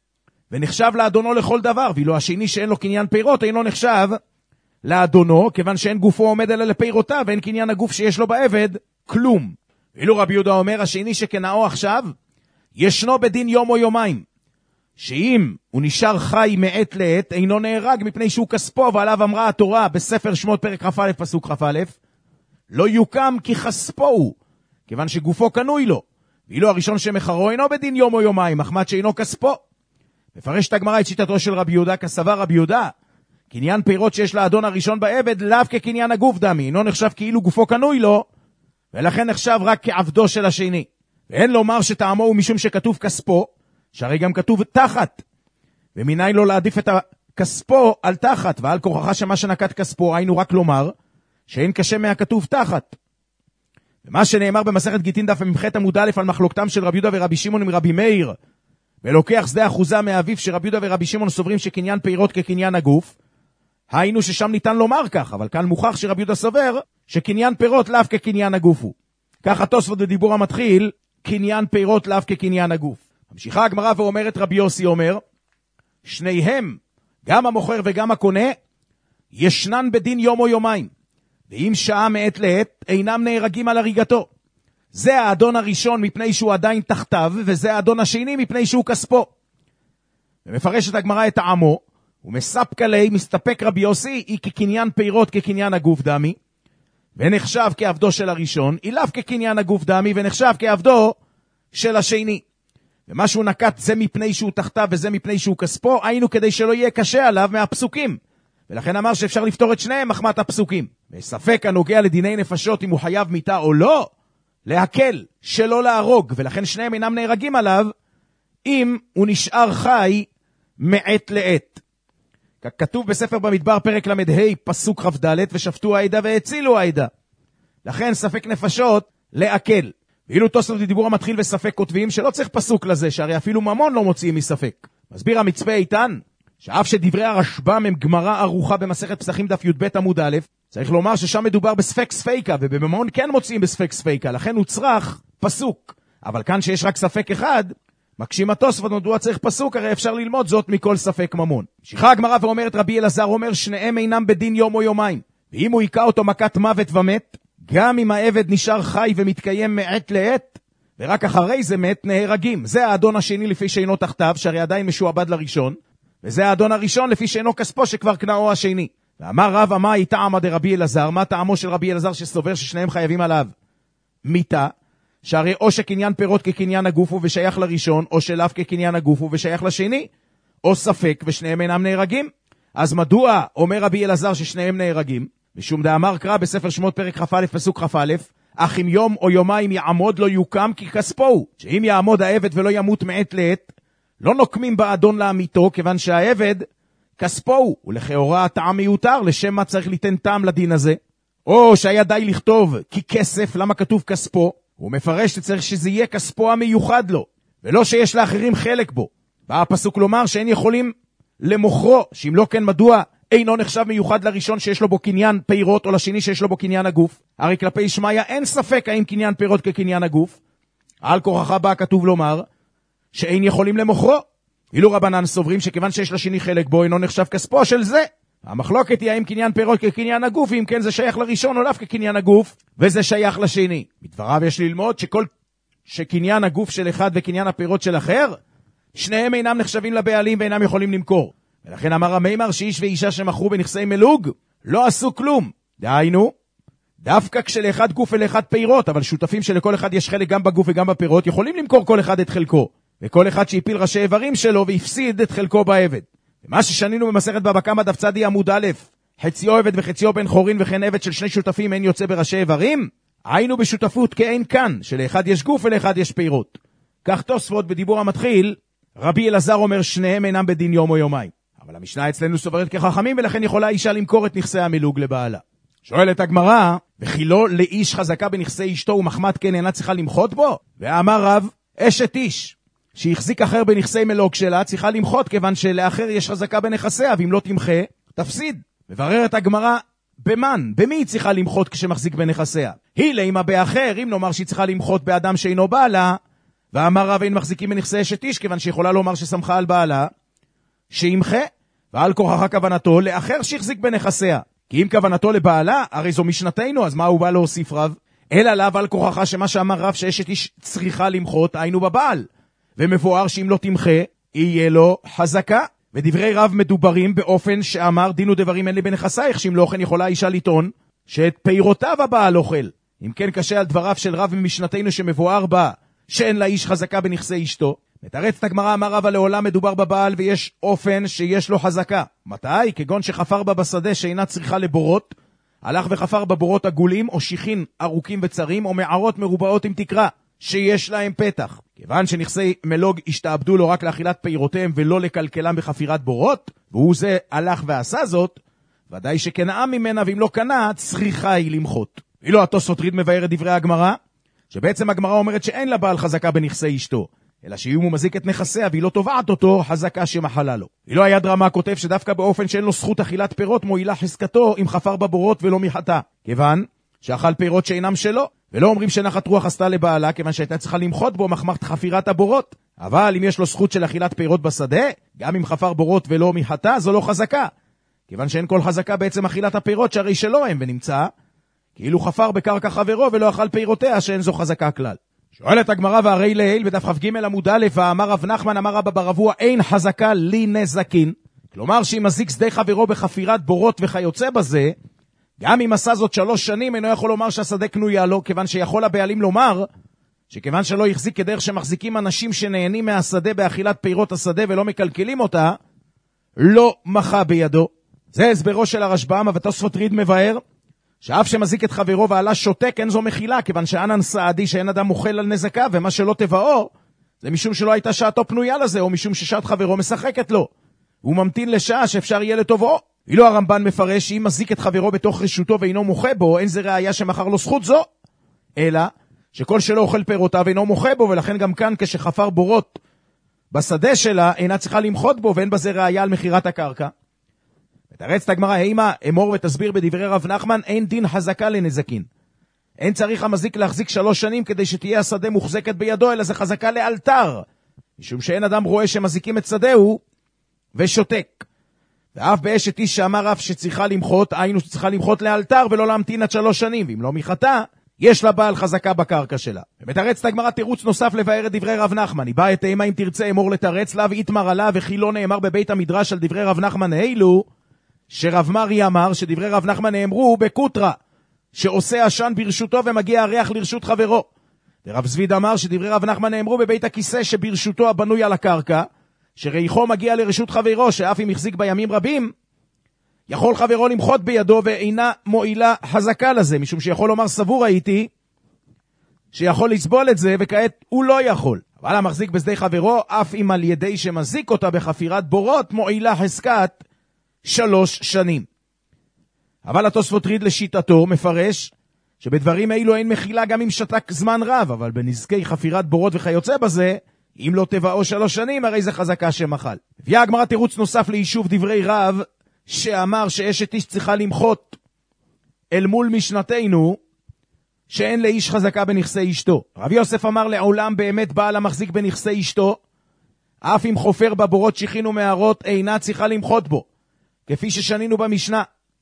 ונחשב לאדונו לכל דבר, ואילו השני שאין לו קניין פירות אינו נחשב לאדונו, כיוון שאין גופו עומד אלא לפירותיו ואין קניין הגוף שיש לו בעבד כלום. ואילו רבי יהודה אומר, השני שקנאו עכשיו ישנו בדין יום או יומיים, שאם הוא נשאר חי מעת לעת אינו נהרג, מפני שהוא כספו, ועליו אמרה התורה בספר שמות פרק כ"א פסוק כ"א, לא יוקם כי כספו הוא, כיוון שגופו קנוי לו. ואילו הראשון שמחרו אינו בדין יום או יומיים, מחמת שאינו כספו. מפרש את הגמרא את שיטתו של רבי יהודה, כסבר רבי יהודה, קניין פירות שיש לאדון הראשון בעבד לאו כקניין הגוף דמי, אינו נחשב כאילו גופו קנוי לו, ולכן נחשב רק כעבדו של השני. ואין לומר שטעמו הוא משום שכתוב כספו, שהרי גם כתוב תחת, ומניין לא להעדיף את כספו על תחת, ועל כוחך שמה שנקט כספו, היינו רק לומר שאין קשה מהכתוב תחת. ומה שנאמר במסכת גיטין דף ממ"ח עמוד א' על מחלוקתם של רבי יהודה ורבי שמעון עם רבי מאיר, ולוקח שדה אחוזה מאביו שרבי יהודה ורבי שמעון סוברים שקניין פירות כקניין הגוף, היינו ששם ניתן לומר כך, אבל כאן מוכח שרבי יהודה סובר שקניין פירות לאו כקניין הגוף הוא. כך התוספות בדיבור המתחיל, קניין פירות לאו כקניין הגוף. ממשיכה הגמרא ואומרת, רבי יוסי אומר, שניהם, גם המוכר וגם הקונה, ישנן בדין יום או יומיים, ואם שעה מעת לעת אינם נהרגים על הריגתו. זה האדון הראשון מפני שהוא עדיין תחתיו, וזה האדון השני מפני שהוא כספו. ומפרשת הגמרא את העמו, ומספק עלי מסתפק רבי יוסי, היא כקניין פירות כקניין הגוף דמי, ונחשב כעבדו של הראשון, אילף כקניין הגוף דמי ונחשב כעבדו של השני. ומה שהוא נקט זה מפני שהוא תחתיו וזה מפני שהוא כספו, היינו כדי שלא יהיה קשה עליו מהפסוקים. ולכן אמר שאפשר לפתור את שניהם מחמת הפסוקים. וספק הנוגע לדיני נפשות אם הוא חייב מיתה או לא, להקל, שלא להרוג, ולכן שניהם אינם נהרגים עליו, אם הוא נשאר חי מעת לעת. כתוב בספר במדבר פרק למד ה' פסוק כ"ד, ושפטו העדה והצילו העדה. לכן ספק נפשות להקל. ואילו תוספות בדיבור המתחיל וספק כותבים שלא צריך פסוק לזה, שהרי אפילו ממון לא מוציאים מספק. מסביר המצפה איתן, שאף שדברי הרשב"ם הם גמרא ארוכה במסכת פסחים דף י"ב עמוד א', צריך לומר ששם מדובר בספק ספיקה, ובממון כן מוציאים בספק ספיקה, לכן הוא צריך פסוק. אבל כאן שיש רק ספק אחד, מקשים התוספות מדוע צריך פסוק, הרי אפשר ללמוד זאת מכל ספק ממון. ממשיכה הגמרא ואומרת רבי אלעזר אומר שניהם אינם בדין יום או יומיים, ואם הוא היכה אותו מכת מוות ומת, גם אם העבד נשאר חי ומתקיים מעת לעת, ורק אחרי זה מת נהרגים. זה האדון השני לפי שאינו תחתיו, שהרי עדיין משועבד לראשון, וזה האדון הראשון לפי שאינו כספו שכבר קנאו השני. ואמר רב אמה היא טעמה דרבי אלעזר, מה טעמו של רבי אלעזר שסובר ששניהם חייבים עליו מיתה, שהרי או שקניין פירות כקניין הגוף הוא ושייך לראשון, או שלף כקניין הגוף הוא ושייך לשני, או ספק ושניהם אינם נהרגים. אז מדוע אומר רבי אלעזר ששניהם נהרגים? משום דאמר קרא בספר שמות פרק כ"א פסוק כ"א, אך אם יום או יומיים יעמוד לא יוקם כי כספו, שאם יעמוד העבד ולא ימות מעת לעת, לא נוקמים באדון לאמיתו, כיוון שהעבד כספו, ולכאורה הטעם מיותר, לשם מה צריך ליתן טעם לדין הזה? או שהיה די לכתוב כי כסף, למה כתוב כספו? הוא מפרש שצריך שזה יהיה כספו המיוחד לו, ולא שיש לאחרים חלק בו. בא הפסוק לומר שאין יכולים למוכרו, שאם לא כן מדוע אינו נחשב מיוחד לראשון שיש לו בו קניין פירות, או לשני שיש לו בו קניין הגוף. הרי כלפי שמיה אין ספק האם קניין פירות כקניין הגוף. על כורחה בא כתוב לומר שאין יכולים למוכרו. אילו רבנן סוברים שכיוון שיש לשני חלק בו אינו נחשב כספו של זה. המחלוקת היא האם קניין פירות כקניין הגוף, אם כן זה שייך לראשון או לאו כקניין הגוף, וזה שייך לשני. מדבריו יש ללמוד שכל שקניין הגוף של אחד וקניין הפירות של אחר, שניהם אינם נחשבים לבעלים ואינם יכולים למכור. ולכן אמר המימר שאיש ואישה שמכרו בנכסי מלוג לא עשו כלום. דהיינו, דווקא כשלאחד גוף ולאחד פירות, אבל שותפים שלכל אחד יש חלק גם בגוף וגם בפירות, יכולים למכור כל אחד את חלקו, וכל אחד שהפיל ראשי איברים שלו והפסיד את חלקו בעבד. ומה ששנינו במסכת בבא קמא דף צדי עמוד א', חציו עבד וחציו בן חורין וכן עבד של שני שותפים אין יוצא בראשי איברים, היינו בשותפות כאין כאן, שלאחד יש גוף ולאחד יש פירות. כך תוספות בדיבור המתחיל, רבי אלעזר אומר שניהם אינם בדין יום או יומיים. אבל המשנה אצלנו סוברת כחכמים, ולכן יכולה אישה למכור את נכסי המלוג לבעלה. שואלת הגמרא, וכי לא לאיש חזקה בנכסי אשתו ומחמת כן אינה צריכה למחות בו? ואמר רב, אשת איש שהחזיק אחר בנכסי מלוג שלה צריכה למחות, כיוון שלאחר יש חזקה בנכסיה, ואם לא תמחה תפסיד. מבררת הגמרא, במן, במי היא צריכה למחות כשמחזיק בנכסיה? היא לאמא באחר, אם נאמר שהיא צריכה למחות באדם שאינו בעלה. ואמר רב, אין מחזיקים בנכסי אשת איש, כיוון שיכולה לומר שסמכה על בעלה שימחה, ועל כוחך כוונתו לאחר שהחזיק בנכסיה. כי אם כוונתו לבעלה, הרי זו משנתנו, אז מה הוא בא להוסיף רב? אלא לאו על כוחך שמה שאמר רב שאשת איש צריכה למחות, היינו בבעל. ומבואר שאם לא תמחה, יהיה לו חזקה. ודברי רב מדוברים באופן שאמר דינו דברים אין לי בנכסייך, שאם לא כן יכולה אישה לטעון שאת פירותיו הבעל אוכל. אם כן קשה על דבריו של רב ממשנתנו שמבואר בה שאין לה איש חזקה בנכסי אשתו. מתרצת הגמרא, אמר רב לעולם מדובר בבעל ויש אופן שיש לו חזקה. מתי? כגון שחפר בה בשדה שאינה צריכה לבורות, הלך וחפר בבורות עגולים או שיחין ארוכים וצרים או מערות מרובעות עם תקרה שיש להם פתח. כיוון שנכסי מלוג השתעבדו לו רק לאכילת פירותיהם ולא לקלקלם בחפירת בורות, והוא זה הלך ועשה זאת, ודאי שקנאה ממנה, ואם לא קנה צריכה היא למחות. אילו התוספות ריד מבאר את דברי הגמרא, שבעצם הגמרא אומרת שאין לה בעל חזקה בנכסי אשתו, אלא שאם הוא מזיק את נכסיה והיא לא תובעת אותו, חזקה שמחלה לו. אילו היה דרמה כותב שדווקא באופן שאין לו זכות אכילת פירות מועילה חזקתו אם חפר בבורות ולא מחתה, כיוון שאכל פירות שאינם שלו, ולא אומרים שנחת רוח עשתה לבעלה, כיוון שהייתה צריכה למחות בו מחמת חפירת הבורות. אבל אם יש לו זכות של אכילת פירות בשדה, גם אם חפר בורות ולא מחתה, זו לא חזקה, כיוון שאין כל חזקה בעצם אכילת הפירות שהרי שלו הם, ונמצא כאילו חפר בקרקע חברו ולא אכל פירותיה, שאין זו חזקה כלל. שואלת הגמרא, והרי לעיל בדף כ"ג עמוד א', ואמר רב נחמן אמר רבא בר אבוה אין חזקה לי נזקין, כלומר שאם מזיק שדה חברו בחפירת בורות וכיוצא בזה, גם אם עשה זאת שלוש שנים, אינו יכול לומר שהשדה קנויה לו, כיוון שיכול הבעלים לומר, שכיוון שלא יחזיק כדרך שמחזיקים אנשים שנהנים מהשדה באכילת פירות השדה ולא מקלקלים אותה, לא מחה בידו. זה הסברו של הרשב"ם, ותוספות ריד מבאר, שאף שמזיק את חברו ועלה שותק, אין זו מחילה, כיוון שענן סעדי שאין אדם מוכל על נזקיו, ומה שלא תבאו, זה משום שלא הייתה שעתו פנויה לזה, או משום ששעת חברו משחקת לו. הוא ממתין לשעה שאפשר יהיה לטובו. אילו הרמב"ן מפרש שאם מזיק את חברו בתוך רשותו ואינו מוחה בו, אין זה ראיה שמחר לו זכות זו, אלא שכל שלא אוכל פירותיו אינו מוחה בו, ולכן גם כאן כשחפר בורות בשדה שלה, אינה צריכה למחות בו, ואין בזה ראיה על מחירת הקרקע. ותרץ הגמרא, הימה, אמור ותסביר בדברי רב נחמן, אין דין חזקה לנזקין. אין צריך המזיק להחזיק שלוש שנים כדי שתהיה השדה מוחזקת בידו, אלא זה חזקה לאלתר, משום שאין אדם רואה שמזיקים את שדהו ושותק. ואף באשת איש שאמר אף שצריכה למחות, היינו שצריכה למחות לאלתר ולא להמתין עד שלוש שנים, ואם לא מחתה, יש לה בעל חזקה בקרקע שלה. ומתרץ הגמרא תירוץ נוסף לבאר את דברי רב נחמן. היא באה את אימה אם תרצה אמור לתרץ לה ויתמר עלה, וכי לא נאמר בבית המדרש על דברי רב נחמן אילו, שרב מרי אמר שדברי רב נחמן נאמרו בקוטרה, שעושה עשן ברשותו ומגיע הריח לרשות חברו. ורב זביד אמר שדברי רב נחמן נאמרו בבית הכיסא שברשותו הבנוי על הקרקע, שריחו מגיע לרשות חברו, שאף אם החזיק בימים רבים, יכול חברו למחות בידו ואינה מועילה חזקה לזה, משום שיכול לומר סבור הייתי, שיכול לסבול את זה, וכעת הוא לא יכול. אבל המחזיק בשדה חברו, אף אם על ידי שמזיק אותה בחפירת בורות, מועילה חזקת שלוש שנים. אבל התוספות ריד לשיטתו מפרש, שבדברים אילו אין מחילה גם אם שתק זמן רב, אבל בנזקי חפירת בורות וכיוצא בזה, אם לא תבאו שלוש שנים, הרי זה חזקה שמחל. הביאה הגמרא תירוץ נוסף ליישוב דברי רב, שאמר שאשת איש צריכה למחות אל מול משנתנו, שאין לאיש חזקה בנכסי אשתו. רב יוסף אמר לעולם באמת בעל המחזיק בנכסי אשתו, אף אם חופר בבורות שכין ומערות, אינה צריכה למחות בו, כפי ששנינו במשנה.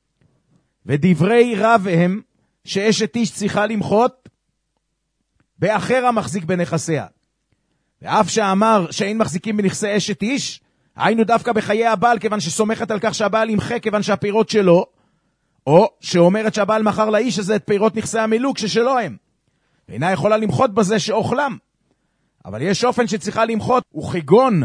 ודברי רב הם שאשת איש צריכה למחות באחר המחזיק בנכסיה. ואף שאמר שאין מחזיקים בנכסי אשת איש, היינו דווקא בחיי הבעל, כיוון שסומכת על כך שהבעל ימחה כיוון שהפירות שלו, או שאומרת שהבעל מחר לאיש הזה את פירות נכסי המילוק ששלו הם. ואינה יכולה למחות בזה שאוכלם. אבל יש אופן שצריכה למחות, וכגון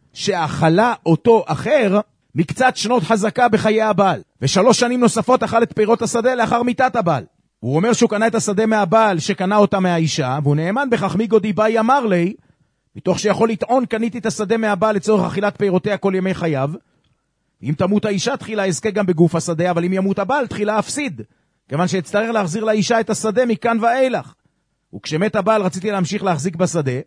שאכלה אותו אחר מקצת שנות חזקה בחיי הבעל, ושלוש שנים נוספות אכל את פירות השדה לאחר מיתת הבעל. הוא אומר שהוא קנה את השדה מהבעל שקנה אותה מהאישה, והוא נאמן בכך מיגודי באי אמר לי, מתוך שיכול לטעון קניתי את השדה מהבעל לצורך אכילת פירותיה כל ימי חייו. אם תמות האישה תחילה עסקה גם בגוף השדה, אבל אם ימות הבעל תחילה אפסיד, כיוון שיצטרך להחזיר לאישה את השדה מכאן ואילך. וכשמת הבעל רציתי להמשיך להחזיק בשדה,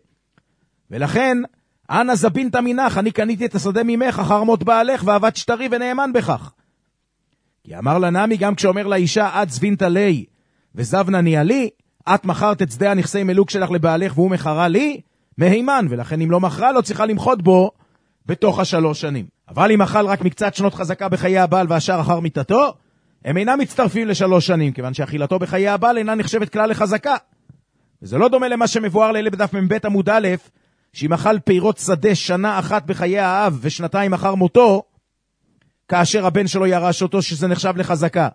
ולכן אנא זבינתא מנך, אני קניתי את השדה ממך אחר מות בעלך ועבד שטרי ונאמן בכך. כי אמר לנמי גם כשאומר לאישה את זבינתא לי וזבנה ניאלי, את מכרת את שדה הנכסי מלוק שלך לבעלך והוא מחרה לי, מהימן, ולכן אם לא מכרה לא צריכה למחות בו בתוך השלוש שנים. אבל אם אכל רק מקצת שנות חזקה בחיי הבעל והשאר אחר מיתתו, הם אינם מצטרפים לשלוש שנים, כיוון שאכילתו בחיי הבעל אינה נחשבת כלל לחזקה. וזה לא דומה למה שמבואר לאלה בדף מבית עמוד א', שאם אכל פירות שדה שנה אחת בחיי האב ושנתיים אחר מותו, כאשר הבן שלו ירש אותו, שזה נחשב לחזקה.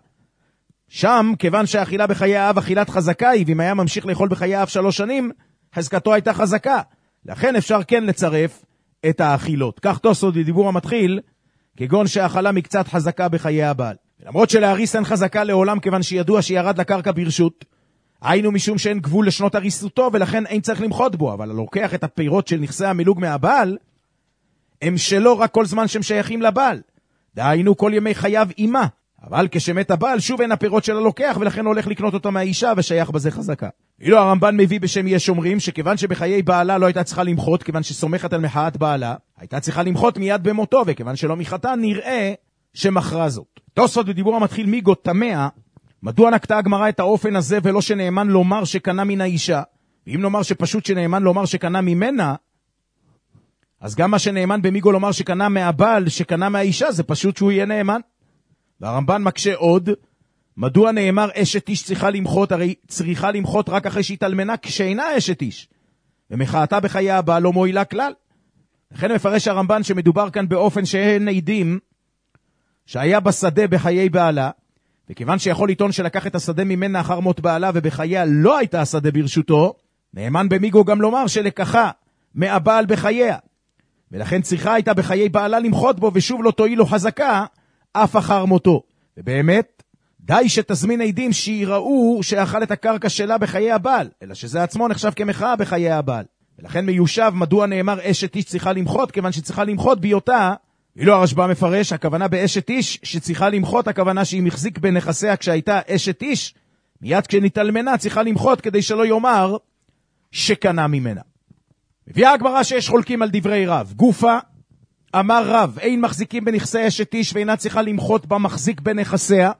שם, כיוון שהאכילה בחיי האב אכילת חזקה היא, ואם היה ממשיך לאכול בחיי האב שלוש שנים, חזקתו הייתה חזקה. לכן אפשר כן לצרף את האכילות. כך תוספות בדיבור המתחיל, כגון שהאכלה מקצת חזקה בחיי הבעל. למרות שלהריס אין חזקה לעולם, כיוון שידוע שירד לקרקע ברשות, היינו משום שאין גבול לשנות הריסותו, ולכן אין צריך למחות בו. אבל לוקח את הפירות של נכסי המילוג מהבעל, הם שלו רק כל זמן שהם שייכים לבעל. דהיינו כל ימי חייו אימה. אבל כשמת הבעל, שוב אין הפירות שלה לוקח, ולכן הולך לקנות אותו מהאישה, ושייך בזה חזקה. אילו הרמב"ן מביא בשם יש אומרים, שכיוון שבחיי בעלה לא הייתה צריכה למחות, כיוון שסומכת על מחאת בעלה, הייתה צריכה למחות מיד במותו, וכיוון שלא מחתה, נראה שמכרה זאת. תוספות בדיבור המתחיל מיגו תמה, מדוע נקטה הגמרא את האופן הזה, ולא שנאמן לומר שקנה מן האישה? ואם נאמר שפשוט שנאמן לומר שקנה ממנה, אז גם מה שנאמן במיגו לומר שקנה מהבעל, שקנה מהאישה, זה פשוט שהוא יהיה נאמן. והרמב"ן מקשה עוד, מדוע נאמר אשת איש צריכה למחות? הרי צריכה למחות רק אחרי שהיא תלמנה כשאינה אשת איש, ומחאתה בחיי הבעל לא מועילה כלל. לכן מפרש הרמב"ן שמדובר כאן באופן שהן עדים שהיה בשדה בחיי בעלה, וכיוון שיכול לטעון שלקח את השדה ממנה אחר מות בעלה ובחייה לא הייתה השדה ברשותו, נאמן במיגו גם לומר שלקחה מהבעל בחייה, ולכן צריכה הייתה בחיי בעלה למחות בו ושוב לא תועיל לו חזקה אף אחר מותו. ובאמת די שתזמין עדים שיראו שאכל את הקרקע שלה בחיי הבעל, אלא שזה עצמו נחשב כמחאה בחיי הבעל. ולכן מיושב מדוע נאמר אשת איש צריכה למחות, כיוון שצריכה למחות ביותה. אילו הרשב"א מפרש, הכוונה באשת איש שצריכה למחות, הכוונה שהיא מחזיק בנכסיה כשהייתה אשת איש, מיד כשנתעלמנה צריכה למחות כדי שלא יאמר שקנה ממנה. מביאה הגמרא שיש חולקים על דברי רב. גופה, אמר רב, אין מחזיקים בנכסי אשת איש ואינה צריכה למחות במחזיק בנכסיה.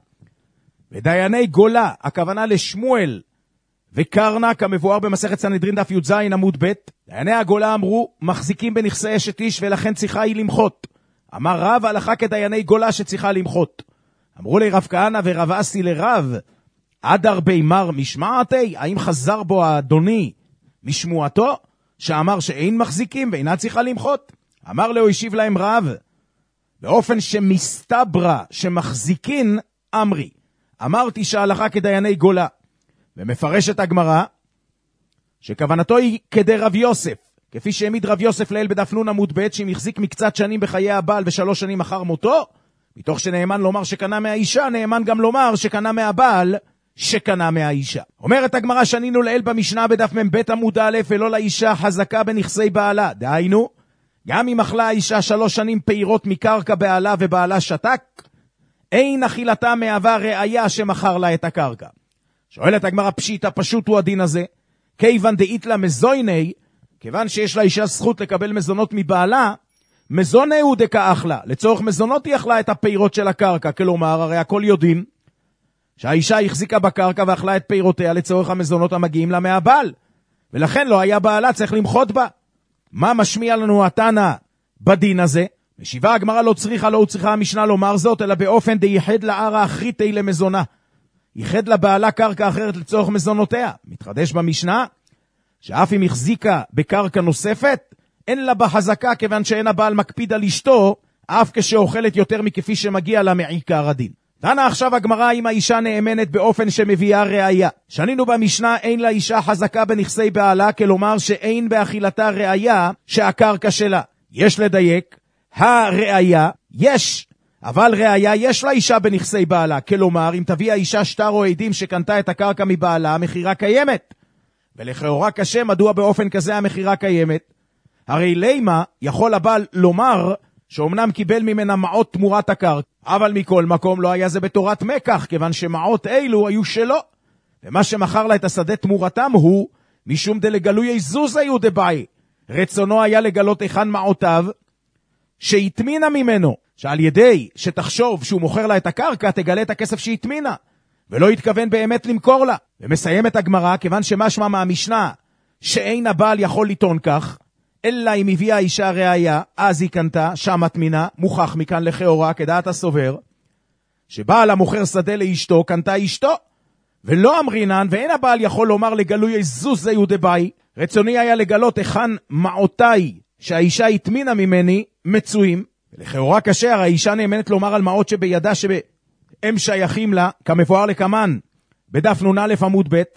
ודייני גולה, הכוונה לשמואל וקרנה, כמבואר במסכת סנהדרין דף י"ז עמוד ב', דייני הגולה אמרו, מחזיקים בנכסי אשת איש ולכן צריכה היא למחות. אמר רב, הלכה כדייני גולה שצריכה למחות. אמרו לי רב כהנא ורב אסי לרב, עד הרבה מר משמעתי, האם חזר בו האדוני משמועתו, שאמר שאין מחזיקים ואינה צריכה למחות? אמר לו, השיב להם רב, באופן שמסתברא שמחזיקין אמרי, אמרתי שההלכה כדייני גולה. ומפרשת הגמרא שכוונתו היא כדי רב יוסף, כפי שהעמיד רב יוסף לאל בדף נון עמוד ב', שאם החזיק מקצת שנים בחיי הבעל ושלוש שנים אחר מותו, מתוך שנאמן לומר שקנה מהאישה, נאמן גם לומר שקנה מהבעל שקנה מהאישה. אומרת הגמרא, שנינו לאל במשנה בדף מב' עמוד א', ולא לאישה חזקה בנכסי בעלה. דהיינו, גם אם אכלה האישה שלוש שנים פירות מקרקע בעלה ובעלה שתק, אין אכילתה מהווה ראיה שמכר לה את הקרקע. שואלת הגמרא, פשיטה, פשוט הוא הדין הזה, כיוון דאית לה מזויני, כיוון שיש לאישה זכות לקבל מזונות מבעלה, מזוני הוא דקה אכלה, לצורך מזונות היא אכלה את הפירות של הקרקע, כלומר, הרי הכל יודעים, שהאישה החזיקה בקרקע ואכלה את פירותיה לצורך המזונות המגיעים לה מהבעל, ולכן לא היה בעלה צריך למחות בה. מה משמיע לנו התנא בדין הזה? משיבה הגמרא, לא צריכה, לא צריכה המשנה לומר זאת, אלא באופן דייחד לערה אחריתי למזונה. ייחד לבעלה קרקע אחרת לצורך מזונותיה. מתחדש במשנה, שאף אם החזיקה בקרקע נוספת, אין לה בחזקה, כיוון שאין הבעל מקפיד על אשתו, אף כשאוכלת יותר מכפי שמגיע לה מעיקר הדין. דנה עכשיו הגמרא אם האישה נאמנת באופן שמביאה ראיה. שנינו במשנה, אין לאישה חזקה בנכסי בעלה, כלומר שאין באכילתה ראיה שהקרקע שלה. יש לדייק, הראיה יש, אבל ראיה יש לאישה בנכסי בעלה, כלומר אם תביא האישה שטר או עדים שקנתה את הקרקע מבעלה, המחירה קיימת. ולכאורה קשה, מדוע באופן כזה המחירה קיימת? הרי לימה יכול הבעל לומר שאומנם קיבל ממנה מעות תמורת הקרקע, אבל מכל מקום לא היה זה בתורת מקח, כיוון שמעות אלו היו שלו, ומה שמכר לה את השדה תמורתם הוא משום דלגלוי זוז היו דבאי, רצונו היה לגלות היכן מעותיו שהתמינה ממנו, שעל ידי שתחשוב שהוא מוכר לה את הקרקע תגלה את הכסף שהתמינה, ולא התכוון באמת למכור לה. ומסיים את הגמרא, כיוון שמשמע מהמשנה שאין הבעל יכול לטעון כך, אלא אם הביאה האישה ראיה, אז היא קנתה, שם התמינה, מוכח מכאן לכאורה, כדעת הסובר, שבעל המוכר שדה לאשתו, קנתה אשתו, ולא אמרינן, ואין הבעל יכול לומר לגלוי זוז זה יודבאי, רצוני היה לגלות היכן מעותיי שהאישה התמינה ממני מצויים, ולכאורה קשה, הרי האישה נאמנת לומר על מעות שבידה שהם שייכים לה, כמבואר לקמן, בדף נון א' עמוד ב',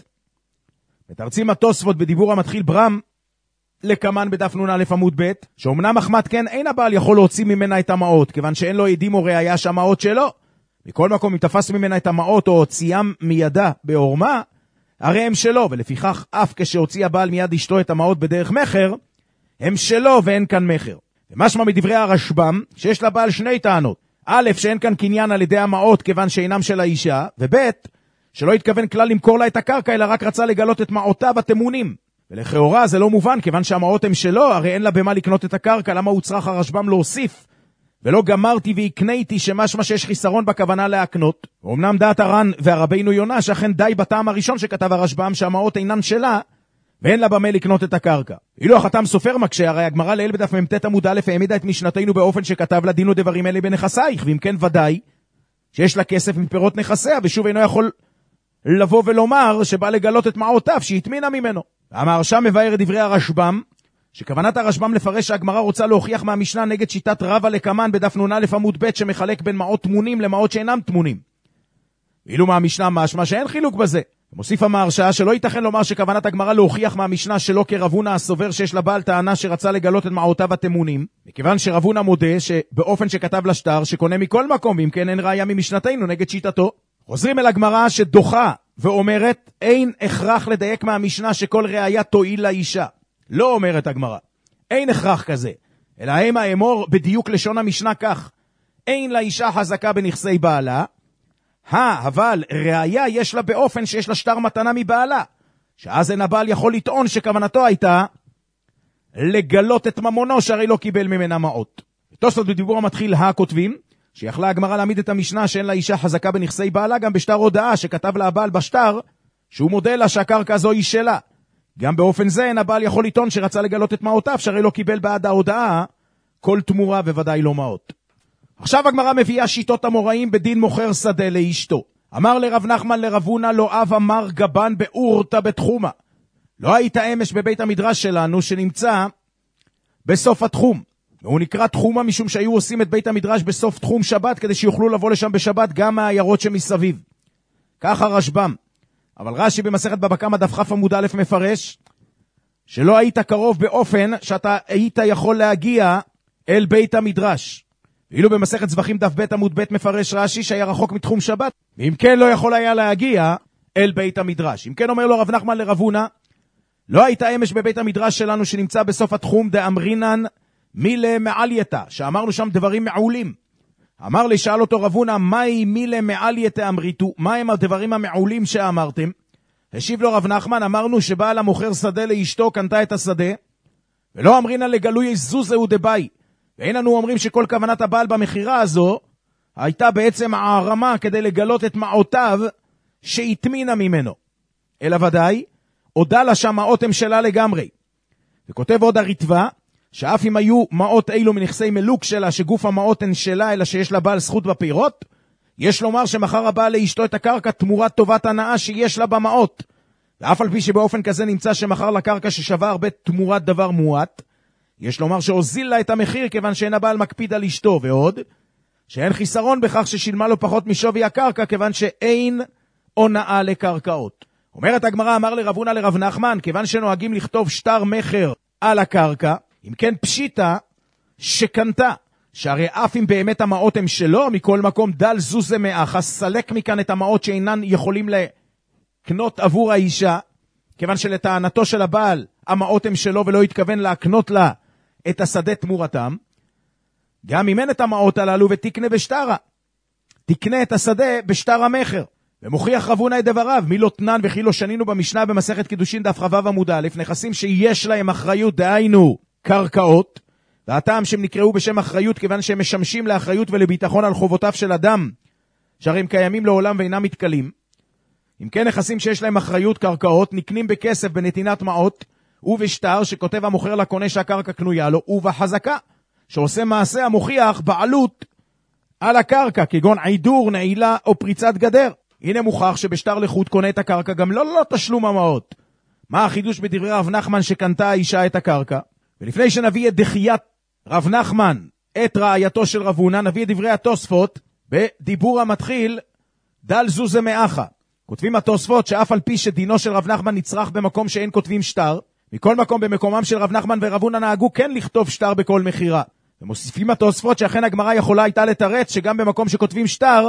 בתרצים התוספות בדיבור המתחיל ברם, לקמן בדף נון א' עמוד ב', שאומנם מחמת כן אין הבעל יכול להוציא ממנה את המעות, כיוון שאין לו עדים או ראיה שהמעות שלו. מכל מקום, אם תפס ממנה את המעות או הוציאם מידה בעורמה, הרי הם שלו, ולפיכך אף כשהוציא הבעל מיד אשתו את המעות בדרך מחר, הם שלו ואין כאן מחר. ומשמע מדברי הרשב"ם, שיש לבעל שני טענות. א', שאין כאן קניין על ידי המעות כיוון שאינם של האישה, וב', שלא התכוון כלל למכור לה את הקרקע, אלא רק רצה לגלות את מעותיו התמונים. ולכאורה זה לא מובן, כיוון שהמעות הם שלו, הרי אין לה במה לקנות את הקרקע, למה הוא צריך הרשב"ם להוסיף? ולא גמרתי והקניתי שמשמע שיש חיסרון בכוונה להקנות. ואומנם דעת הר"ן והרבינו יונה, שאכן די בטעם הראשון שכתב הרשב"ם, שהמעות אינן שלה, ואין לה במה לקנות את הקרקע. אילו החתם סופר מקשה, הרי הגמרא לאל בדף מ"ט עמוד א' העמידה את משנתנו באופן שכתב לה דינו דברים אלה בנכסייך, ואם כן ודאי שיש לה כסף מפירות נכסיה, ושוב אינו יכול לבוא ולומר שבא לגלות את מעותיו שהתמינה ממנו. אמר שם מבאר דברי הרשב"ם, שכוונת הרשב"ם לפרש שהגמרא רוצה להוכיח מהמשנה נגד שיטת רבא לקמן בדף נון א' עמוד ב' שמחלק בין מעות תמונים למעות שאינם תמונים. ואילו מהמשנה משמע שאין חילוק בזה. מוסיף המהרש"א שלא ייתכן לומר שכוונת הגמרא להוכיח מהמשנה שלא כרב הונא הסובר שיש לבעל טענה שרצה לגלות את מעותיו התמונים, מכיוון שרב הונא מודה שבאופן שכתב לשטר שקונה מכל מקום, ואם כן אין ראיה ממשנתנו נגד שיטתו. חוזרים אל הגמרא שדוחה ואומרת אין הכרח לדייק מהמשנה שכל ראיה תועיל לאישה. לא אומרת הגמרא, אין הכרח כזה, אלא הם האמור בדיוק לשון המשנה כך, אין לאישה חזקה בנכסי בעלה, הא, אבל ראיה יש לה באופן שיש לה שטר מתנה מבעלה, שאז אין הבעל יכול לטעון שכוונתו הייתה לגלות את ממונו שהרי לא קיבל ממנה מעות. תוספות בדיבור המתחיל הכותבים שיכלה הגמרא להעמיד את המשנה שאין לאישה חזקה בנכסי בעלה גם בשטר הודעה שכתב לה הבעל בשטר שהוא מודה לה שהקרקע זו היא שלה. גם באופן זה אין הבעל יכול לטעון שרצה לגלות את מעותיו שהרי לא קיבל בעד ההודעה כל תמורה וודאי לא מעות. עכשיו הגמרא מביאה שיטות המוראים בדין מוכר שדה לאשתו. אמר לרב נחמן לרב הונא לא אב אמר גבן באורתא בתחומה. לא היית אמש בבית המדרש שלנו שנמצא בסוף התחום. והוא נקרא תחומה משום שהיו עושים את בית המדרש בסוף תחום שבת כדי שיוכלו לבוא לשם בשבת גם מהעיירות שמסביב. ככה רשב"ם. אבל רש"י במסכת בבא קמא דף כ' עמוד א' מפרש שלא היית קרוב באופן שאתה היית יכול להגיע אל בית המדרש. ואילו במסכת זבחים דף ב' עמוד ב' מפרש רש"י שהיה רחוק מתחום שבת, ואם כן לא יכול היה להגיע אל בית המדרש. אם כן אומר לו רב נחמן לרב הונא, לא היית אמש בבית המדרש שלנו שנמצא בסוף התחום דאמרינן מילה מעלייתא, שאמרנו שם דברים מעולים. אמר לי, שאל אותו רב הונא, מהי מילה מעלייתא אמריתו? מה הם הדברים המעולים שאמרתם? השיב לו רב נחמן, אמרנו שבעל המוכר שדה לאשתו קנתה את השדה, ולא אמרינן לגלוי זוזהו דבאי. ואין לנו אומרים שכל כוונת הבעל במחירה הזו הייתה בעצם הערמה כדי לגלות את מעותיו שהתמינה ממנו. אלא ודאי, הודע לה שהמעות הם שלה לגמרי. וכותב עוד הריטב"א, שאף אם היו מעות אילו מנכסי מלוק שלה שגוף המעות הן שלה אלא שיש לבעל זכות בפירות, יש לומר שמחר הבעל לאשתו את הקרקע תמורת טובת הנאה שיש לה במעות. ואף על פי שבאופן כזה נמצא שמחר לקרקע ששווה הרבה תמורת דבר מועט, יש לומר שהוזיל לה את המחיר כיוון שאין הבעל מקפיד על אשתו, ועוד שאין חיסרון בכך ששילמה לו פחות משווי הקרקע כיוון שאין הונאה לקרקעות. אומרת הגמרא, אמר לרב הונא לרב נחמן, כיוון שנוהגים לכתוב שטר מחר על הקרקע, אם כן פשיטה שקנתה, שהרי אף אם באמת המעות הם שלו, מכל מקום דל זוזה מאחה, סלק מכאן את המעות שאינן יכולים לקנות עבור האישה, כיוון שלטענתו של הבעל המעות הם שלו ולא התכוון להקנות לה את השדה תמורתם, גם אם אין את המעות הללו ותקנה בשטרה, תקנה את השדה בשטר המחר. ומוכיח רב הונא את דבריו, מי לא תנן וכי לא שנינו במשנה במסכת קידושין דף כ"ו עמוד א', נכסים שיש להם אחריות, דהיינו קרקעות, והטעם שהם נקראו בשם אחריות כיוון שהם משמשים לאחריות ולביטחון על חובותיו של אדם, שהרי הם קיימים לעולם ואינם מתקלים. אם כן נכסים שיש להם אחריות, קרקעות, נקנים בכסף בנתינת מעות, ובשטר שכותב המוכר לקונה שהקרקע קנויה לו, ובחזקה שעושה מעשה המוכיח בעלות על הקרקע, כגון עידור, נעילה או פריצת גדר. הנה מוכח שבשטר לחוד קונה את הקרקע גם לא לא תשלום המעות. מה החידוש בדברי רב נחמן שקנתה האישה את הקרקע? ולפני שנביא את דחיית רב נחמן את רעייתו של רב הונא, נביא את דברי התוספות בדיבור המתחיל דל זוזה מאחה. כותבים התוספות שאף על פי שדינו של רב נחמן נצרך במקום שאין כותבים שטר, מכל מקום במקומם של רב נחמן ורב הונא נהגו כן לכתוב שטר בכל מחירה. ומוסיפים התוספות שאכן הגמרא יכולה הייתה לתרץ שגם במקום שכותבים שטר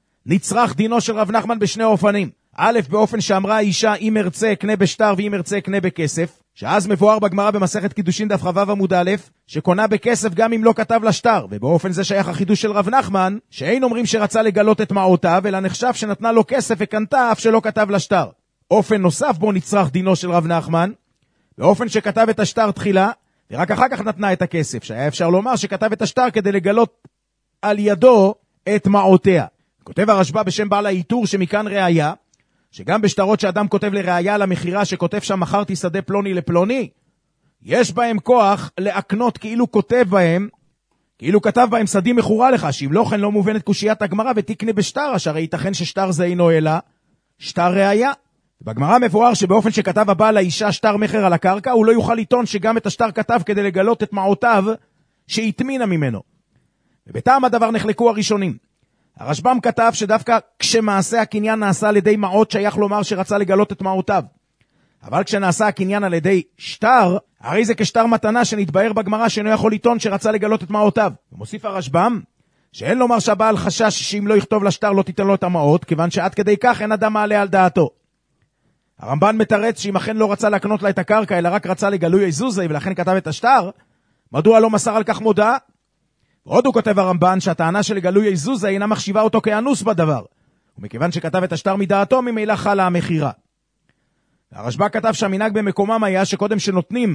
נצרך דינו של רב נחמן בשני אופנים. א', באופן שאמרה האישה אם ארצה קנה בשטר ואם ארצה קנה בכסף, שאז מבואר בגמרא במסכת קידושין דף כ"ו עמוד א', שקונה בכסף גם אם לא כתב לה שטר, ובאופן זה שייך החידוש של רב נחמן, שאין אומרים שרצה לגלות את מעותיו, אלא נחשב שנתנה לו כסף וקנתה אף שלא כתב לה שטר. אופן נוסף בו נצרך דינו של רב נחמן, באופן שכתב את השטר תחילה, ורק אחר כך נתנה את הכסף, שהיה אפשר לומר שכתב את השטר כדי לגלות על ידו את מעותיה. כותב הרשב"א בשם בעל העיטור שמכאן ראיה, שגם בשטרות שאדם כותב לראיה על המחירה שכותב שם מכרתי שדה פלוני לפלוני, יש בהם כוח להקנות כאילו כותב בהם, כאילו כתב בהם שדים מחורה לך, שאם לא כן לא מובנת קושיית הגמרא ותקנה בשטר, שהרי ייתכן ששטר זה אינו אלא שטר ראיה. בגמרא מבואר שבאופן שכתב הבעל לאישה שטר מחר על הקרקע, הוא לא יוכל לטעון שגם את השטר כתב כדי לגלות את מעותיו שהתמינה ממנו. ובטעם הדבר נחלקו הראשונים. הרשב"ם כתב שדווקא כשמעשה הקניין נעשה על ידי מעות, שייך לומר שרצה לגלות את מעותיו. אבל כשנעשה הקניין על ידי שטר, הרי זה כשטר מתנה שנתבהר בגמרא שאינו יכול לטעון שרצה לגלות את מעותיו. ומוסיף הרשב"ם שאין לומר שהבעל חשש שאם לא יכתוב לשטר לא תיתן לו את המעות, כיוון שעד כדי כך אין אדם מעלה על דעתו. הרמב"ן מתרץ שאם אכן לא רצה להקנות לה את הקרקע, אלא רק רצה לגלוי איזוזי ולכן כתב את השטר, מדוע לא מסר על כך מודעה? ועוד הוא כותב הרמב"ן שהטענה של גלוי איזוזי אינה מחשיבה אותו כאנוס בדבר, ומכיוון שכתב את השטר מדעתו ממילא חלה המחירה. הרשב"א כתב שהמנהג במקומם היה שקודם שנותנים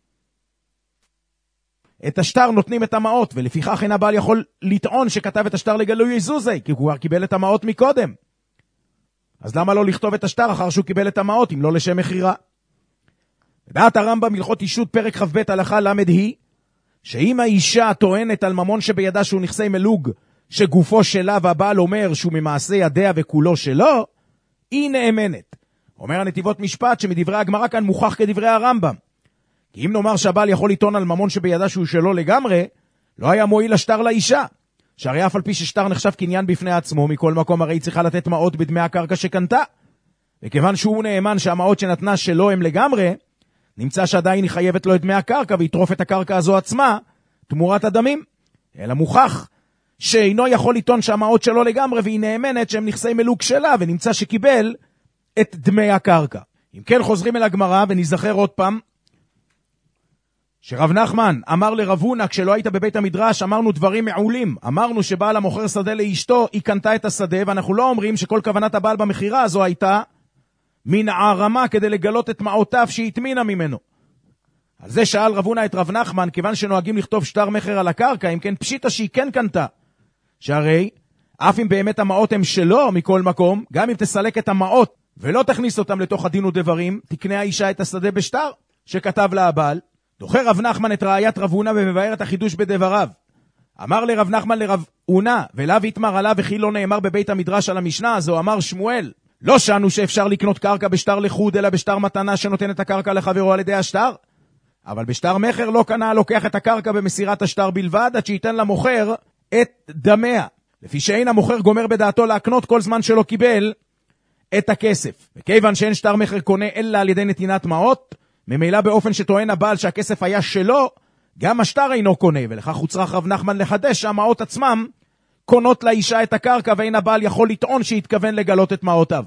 את השטר נותנים את המעות, ולפיכך אין הבעל יכול לטעון שכתב את השטר לגלוי איזוזי, כי הוא כבר קיבל את המעות מקודם. אז למה לא לכתוב את השטר אחר שהוא קיבל את המעות, אם לא לשם מחירה? בדעת הרמב"ם הלכות אישות פרק כ"ב הלכה למד היא, שאם האישה טוענת על ממון שבידה שהוא נכסי מלוג, שגופו שלה והבעל אומר שהוא ממעשה ידיה וכולו שלו, היא נאמנת. אומר הנתיבות משפט שמדברי הגמרא כאן מוכח כדברי הרמב"ם. כי אם נאמר שהבעל יכול לטעון על ממון שבידה שהוא שלו לגמרי, לא היה מועיל השטר לאישה. שהרי אף על פי ששטר נחשב קניין בפני עצמו, מכל מקום הרי היא צריכה לתת מעות בדמי הקרקע שקנתה. וכיוון שהוא נאמן שהמעות שנתנה שלו הם לגמרי, נמצא שעדיין היא חייבת לו את דמי הקרקע ויטרוף את הקרקע הזו עצמה תמורת הדמים. אלא מוכח שאינו יכול לטעון שהמעות שלו לגמרי, והיא נאמנת שהם נכסי מלוג שלה, ונמצא שקיבל את דמי הקרקע. אם כן חוזרים אל הגמרא ונזכר עוד פעם, שרב נחמן אמר לרב הונא כשלא היית בבית המדרש, אמרנו דברים מעולים. אמרנו שבעל המוכר שדה לאשתו, היא קנתה את השדה, ואנחנו לא אומרים שכל כוונת הבעל במחירה הזו הייתה מן הערמה כדי לגלות את מעותיו שהתמינה ממנו. על זה שאל רב הונא את רב נחמן, כיוון שנוהגים לכתוב שטר מחר על הקרקע, אם כן פשיטה שהיא כן קנתה. שהרי אף אם באמת המעות הם שלו מכל מקום, גם אם תסלק את המעות ולא תכניס אותם לתוך הדין ודברים, תקנה האישה את השדה בשטר שכתב לה הבעל. דוחה רב נחמן את ראיית רב הונא ומבאר את החידוש בדבריו. אמר לרב נחמן לרב הונא, ולאו יתמר עליו וכי לא נאמר בבית המדרש על המשנה הזו, אמר שמואל, לא שנו שאפשר לקנות קרקע בשטר לחוד, אלא בשטר מתנה שנותן את הקרקע לחברו על ידי השטר. אבל בשטר מחר לא קנה לוקח את הקרקע במסירת השטר בלבד, עד שייתן למוכר את דמיה. לפי שאין המוכר גומר בדעתו להקנות כל זמן שלא קיבל את הכסף. וכיוון שאין שטר מחר קונה אלא על ידי נתינת מעות, ממילא באופן שטוען הבעל שהכסף היה שלו, גם השטר אינו קונה, ולכך הוצרך רב נחמן לחדש שהמעות עצמם קונות לאישה את הקרקע, ואין הבעל יכול לטעון שהתכוון לגלות את מעותיו.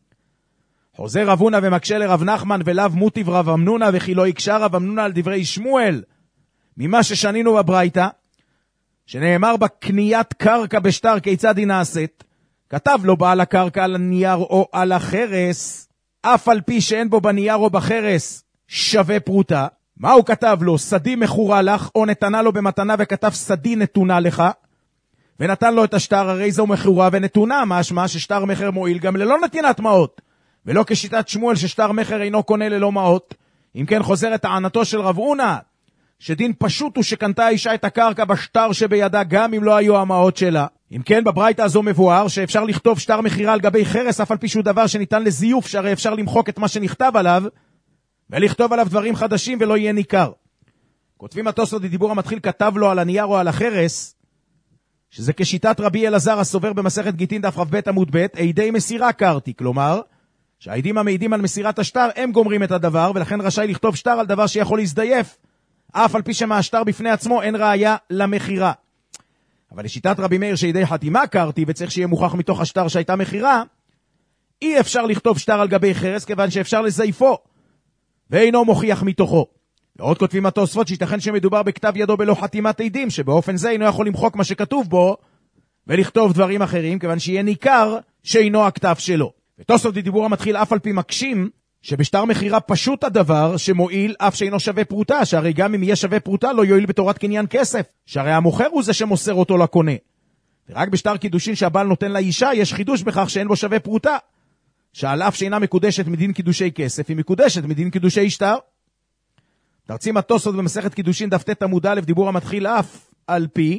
חוזר רב הונא ומקשה לרב נחמן, ולאו מוטיב רב אמנונה, וכי לא יקשה רב אמנונה על דברי שמואל, ממה ששנינו בברייתא, שנאמר בקניית קרקע בשטר כיצד היא נעשית, כתב לו בעל הקרקע על הנייר או על החרס, אף על פי שאין בו בנייר או בחרס שווה פרוטה. מה הוא כתב לו? סדי מחורה לך, או נתנה לו במתנה וכתב סדי נתונה לך, ונתן לו את השטר, הרי זו מחורה ונתונה, משמע ששטר מחר מועיל גם ללא נתינת מעות, ולא כשיטת שמואל ששטר מחר אינו קונה ללא מעות. אם כן חוזרת טענתו של רב הונא, שדין פשוט הוא שקנתה האישה את הקרקע בשטר שבידה גם אם לא היו המעות שלה. אם כן בברייתא הזו מבואר שאפשר לכתוב שטר מחירה על גבי חרס, אף על פי שהוא דבר שניתן לזיוף, שהרי אפשר למחוק את מה שנכתב עליו ולכתוב עליו דברים חדשים ולא יהיה ניכר. כותבים התוספות בדיבור המתחיל, כתב לו על הנייר או על החרס, שזה כשיטת רבי אלעזר הסובר במסכת גיטין דף רב ב' עמוד ב', עדי מסירה קרתי, כלומר שהעדים המעידים על מסירת השטר הם גומרים את הדבר, ולכן רשאי לכתוב שטר על דבר שיכול להזדייף, אף על פי שמהשטר בפני עצמו אין ראיה למחירה. אבל לשיטת רבי מאיר שעדי חתימה קרתי, וצריך שיהיה מוכח מתוך השטר שהייתה מחירה, אי אפשר לכתוב שטר על גבי חרס, כיוון שאפשר לזייפו ואינו מוכיח מתוכו. ועוד כותבים התוספות שיתכן שמדובר בכתב ידו בלא חתימת עדים, שבאופן זה אינו יכול למחוק מה שכתוב בו ולכתוב דברים אחרים, כיוון שיהיה ניכר שאינו הכתב שלו. ותוספות בדיבור המתחיל אף על פי מקשים שבשטר מחירה פשוט הדבר שמועיל אף שאינו שווה פרוטה, שהרי גם אם יהיה שווה פרוטה לא יועיל בתורת קניין כסף, שהרי המוכר הוא זה שמוסר אותו לקונה. ורק בשטר קידושין שהבעל נותן לאישה יש חידוש בכך שאין בו שווה פרוטה, שעל אף שאינה מקודשת מדין קידושי כסף, היא מקודשת מדין קידושי שטר. תרצים התוספות במסכת קידושין דף ט' עמוד א', דיבור המתחיל אף על פי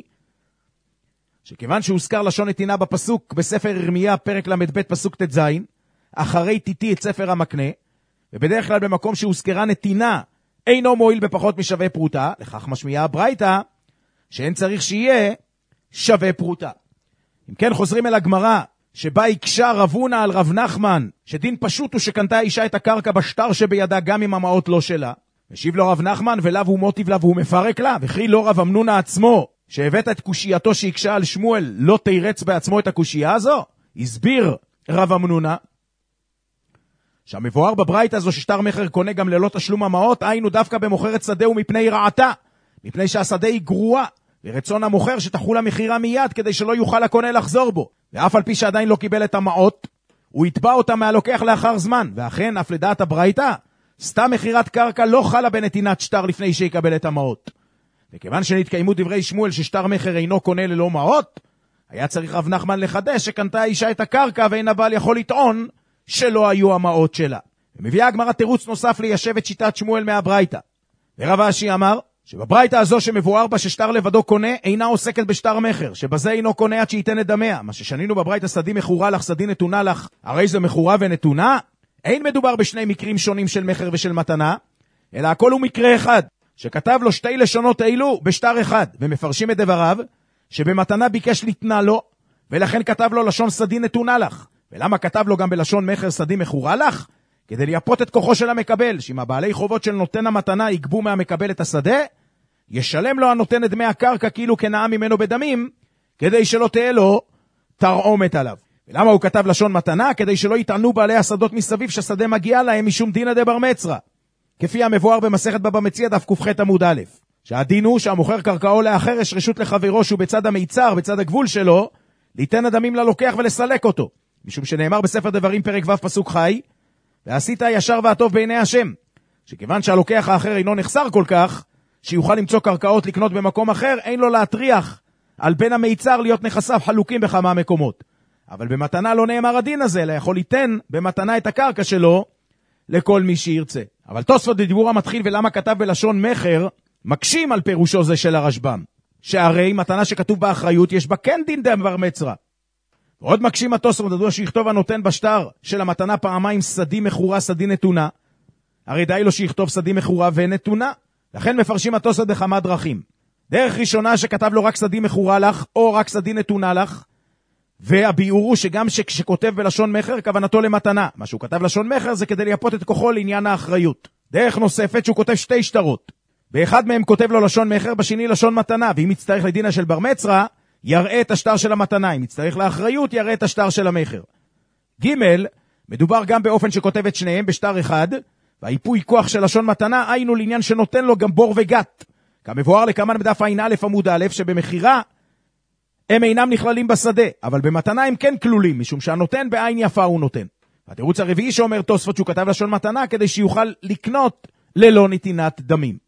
שכיוון שהוזכר לשון נתינה בפסוק בספר ירמיה פרק למד ב' פסוק ט"ז, אחרי תיתי את ספר המקנה, ובדרך כלל במקום שהוזכרה נתינה אינו מועיל בפחות משווה פרוטה, לכך משמיעה הברייתא שאין צריך שיהיה שווה פרוטה. אם כן חוזרים אל הגמרא, שבה הקשה רב הונא על רב נחמן, שדין פשוט הוא שקנתה האישה את הקרקע בשטר שבידה גם אם המעות לא שלה. משיב לו רב נחמן, ולאו הוא מוטיב לה והוא מפרק לה, וכי לא רב אמנון עצמו, שהבאת את קושייתו שהקשה על שמואל, לא תירץ בעצמו את הקושייה הזו? הסביר רב אמנון, שהמבואר בברייתא הזו ששטר מחר קונה גם ללא תשלום המעות, היינו דווקא במוכרת שדה ומפני רעתה, מפני שהשדה היא גרועה, ורצון המוכר שתחול המחירה מיד כדי שלא יוכל הקונה לחזור בו, ואף על פי שעדיין לא קיבל את המעות, הוא יתבע אותה מהלוקח לאחר זמן, ואכן אף לדעת הברייתא, סתם מחירת קרקע לא חלה בנתינת שטר לפני שיקבל את המעות. וכיוון שנתקיימו דברי שמואל ששטר מחר אינו קונה ללא מעות, היה צריך רב נחמן לחדש שקנתה האישה את הקרקע ואין הבעל יכול לטעון שלא היו המעות שלה. ומביאה הגמרא תירוץ נוסף ליישב את שיטת שמואל מהברייתא. ורב אשי אמר שבברייתא הזו שמבואר בה ששטר לבדו קונה אינה עוסקת בשטר מחר, שבזה אינו קונה עד שייתן את דמיה. מה ששנינו בברייתא סדי מחורה לך סדי נתונה לך, הרי זה מחורה ונתונה. אין מדובר בשני מקרים שונים של מחר ושל מתנה, אלא הכל הוא מקרה אחד, שכתב לו שתי לשונות אילו בשטר אחד, ומפרשים את דבריו שבמתנה ביקש לתנה לו, ולכן כתב לו לשון סדי נתונה לך. ולמה כתב לו גם בלשון מחר סדי מחורה לך? כדי ליפות את כוחו של המקבל, שאם הבעלי חובות של נותן המתנה יגבו מהמקבל את השדה, ישלם לו הנותן את דמי הקרקע כאילו כנאה ממנו בדמים, כדי שלא תהיה לו תרעומת עליו. ולמה הוא כתב לשון מתנה? כדי שלא יטענו בעלי השדות מסביב שהשדה מגיע להם משום דינא דבר מצרא, כפי המבואר במסכת בבא מציעא דף ק"ח עמוד א', שהדין הוא שהמוכר קרקעו לאחר יש רשות לחברו שהוא בצד המיצר, בצד הגבול שלו, ליתן הדמים ללוקח ולסלק אותו, משום שנאמר בספר דברים פרק ו' פסוק חי, ועשית הישר והטוב בעיני השם, שכיוון שהלוקח האחר אינו נחסר כל כך, שיוכל למצוא קרקעות לקנות במקום אחר, אין לו להטריח על בן המיצר להיות נכסיו חלוקים בכמה מקומות. אבל במתנה לא נאמר הדין הזה, אלא יכול ליתן במתנה את הקרקע שלו לכל מי שירצה. אבל תוספות בדיבור המתחיל ולמה כתב בלשון מחר, מקשים על פירושו זה של הרשב"ם, שהרי מתנה שכתוב באחריות יש בה כן דין דבר מצרא. ועוד מקשים התוספות, מדוע שיכתוב הנותן בשטר של המתנה פעמיים סדי מחורה סדי נתונה, הרי די לו שיכתוב סדי מחורה ונתונה. לכן מפרשים התוספות בכמה דרכים. דרך ראשונה שכתב לו רק סדי מחורה לך או רק סדי נתונה לך, והביאור הוא שגם שכשכותב בלשון מחר כוונתו למתנה, מה שהוא כתב לשון מחר זה כדי ליפות את כוחו לעניין האחריות. דרך נוספת שהוא כותב שתי שטרות, באחד מהם כותב לו לשון מחר, בשני לשון מתנה, ואם יצטרך לדינא של בר מצרא יראה את השטר של המתנה, אם יצטרך לאחריות יראה את השטר של המחר. ג' מדובר גם באופן שכותב את שניהם בשטר אחד, והיפוי כוח של לשון מתנה היינו לעניין שנותן לו גם בור וגת, כמבואר לכמן בדף עין א' עמוד א', שבמחירה הם אינם נכללים בשדה, אבל במתנה הם כן כלולים, משום שהנותן בעין יפה הוא נותן. והתירוץ הרביעי שאומר תוספות שהוא כתב לשון מתנה כדי שיוכל לקנות ללא נתינת דמים.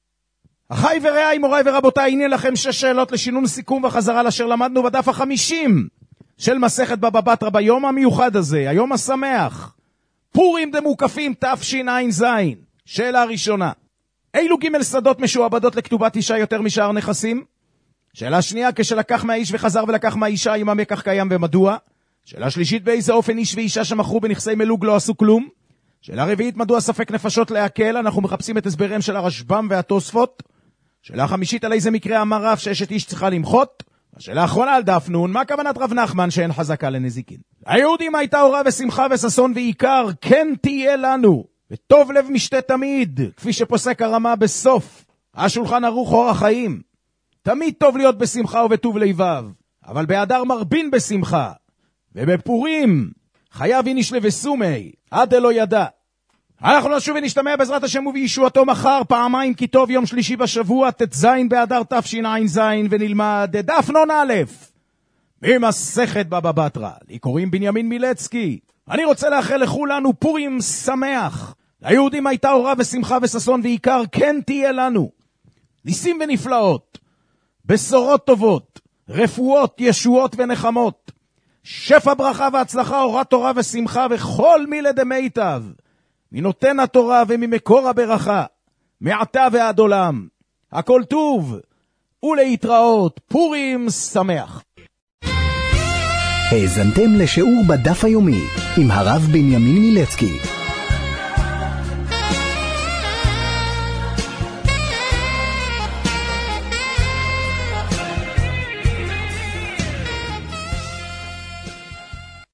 אחי ורעי מוריי ורבותיי, הנה לכם שש שאלות לשינון סיכום וחזרה לאשר למדנו בדף החמישים של מסכת בבא בתרא ביום המיוחד הזה, היום השמח, פורים דמוקפים תשע"ז. שאלה ראשונה, אילו ג' שדות משועבדות לכתובת אישה יותר משאר נכסים? שאלה שנייה, כשלקח מהאיש וחזר ולקח מהאישה, אם המקח קיים ומדוע? שאלה שלישית, באיזה אופן איש ואישה שמכרו בנכסי מלוג לא עשו כלום? שאלה רביעית, מדוע ספק נפשות להקל? אנחנו מחפשים את הסבריהם של הרשב"ם והתוספות. שאלה חמישית, על איזה מקרה אמר רב שאשת איש צריכה למחות? השאלה האחרונה על דף נון, מה כוונת רב נחמן שאין חזקה לנזיקין? היהודים הייתה אורה ושמחה וששון ועיקר, כן תהיה לנו, וטוב לב משתה תמיד, כפי שפוסק הרמה בסוף השולחן ערוך אור החיים. תמיד טוב להיות בשמחה ובטוב לבב, אבל באדר מרבין בשמחה, ובפורים חייב איניש לבסומי, עד אלו ידע. אנחנו נשוב ונשתמע בעזרת השם ובישועתו מחר, פעמיים כי טוב, יום שלישי בשבוע, תז באדר תשע"ז, ונלמד דף נון א' ממסכת בבא בתרא. לי קוראים בנימין מילצקי. אני רוצה לאחל לכולנו פורים שמח. ליהודים הייתה אורה ושמחה וששון ועיקר, כן תהיה לנו ניסים ונפלאות, בשורות טובות, רפואות, ישועות ונחמות, שפע ברכה והצלחה, אורת תורה ושמחה, וכל מילי דמיטב מנותן התורה וממקור הברכה, מעתה ועד עולם. הכל טוב ולהתראות. פורים שמח. האזנתם לשיעור בדף היומי עם הרב בנימין מילצקי.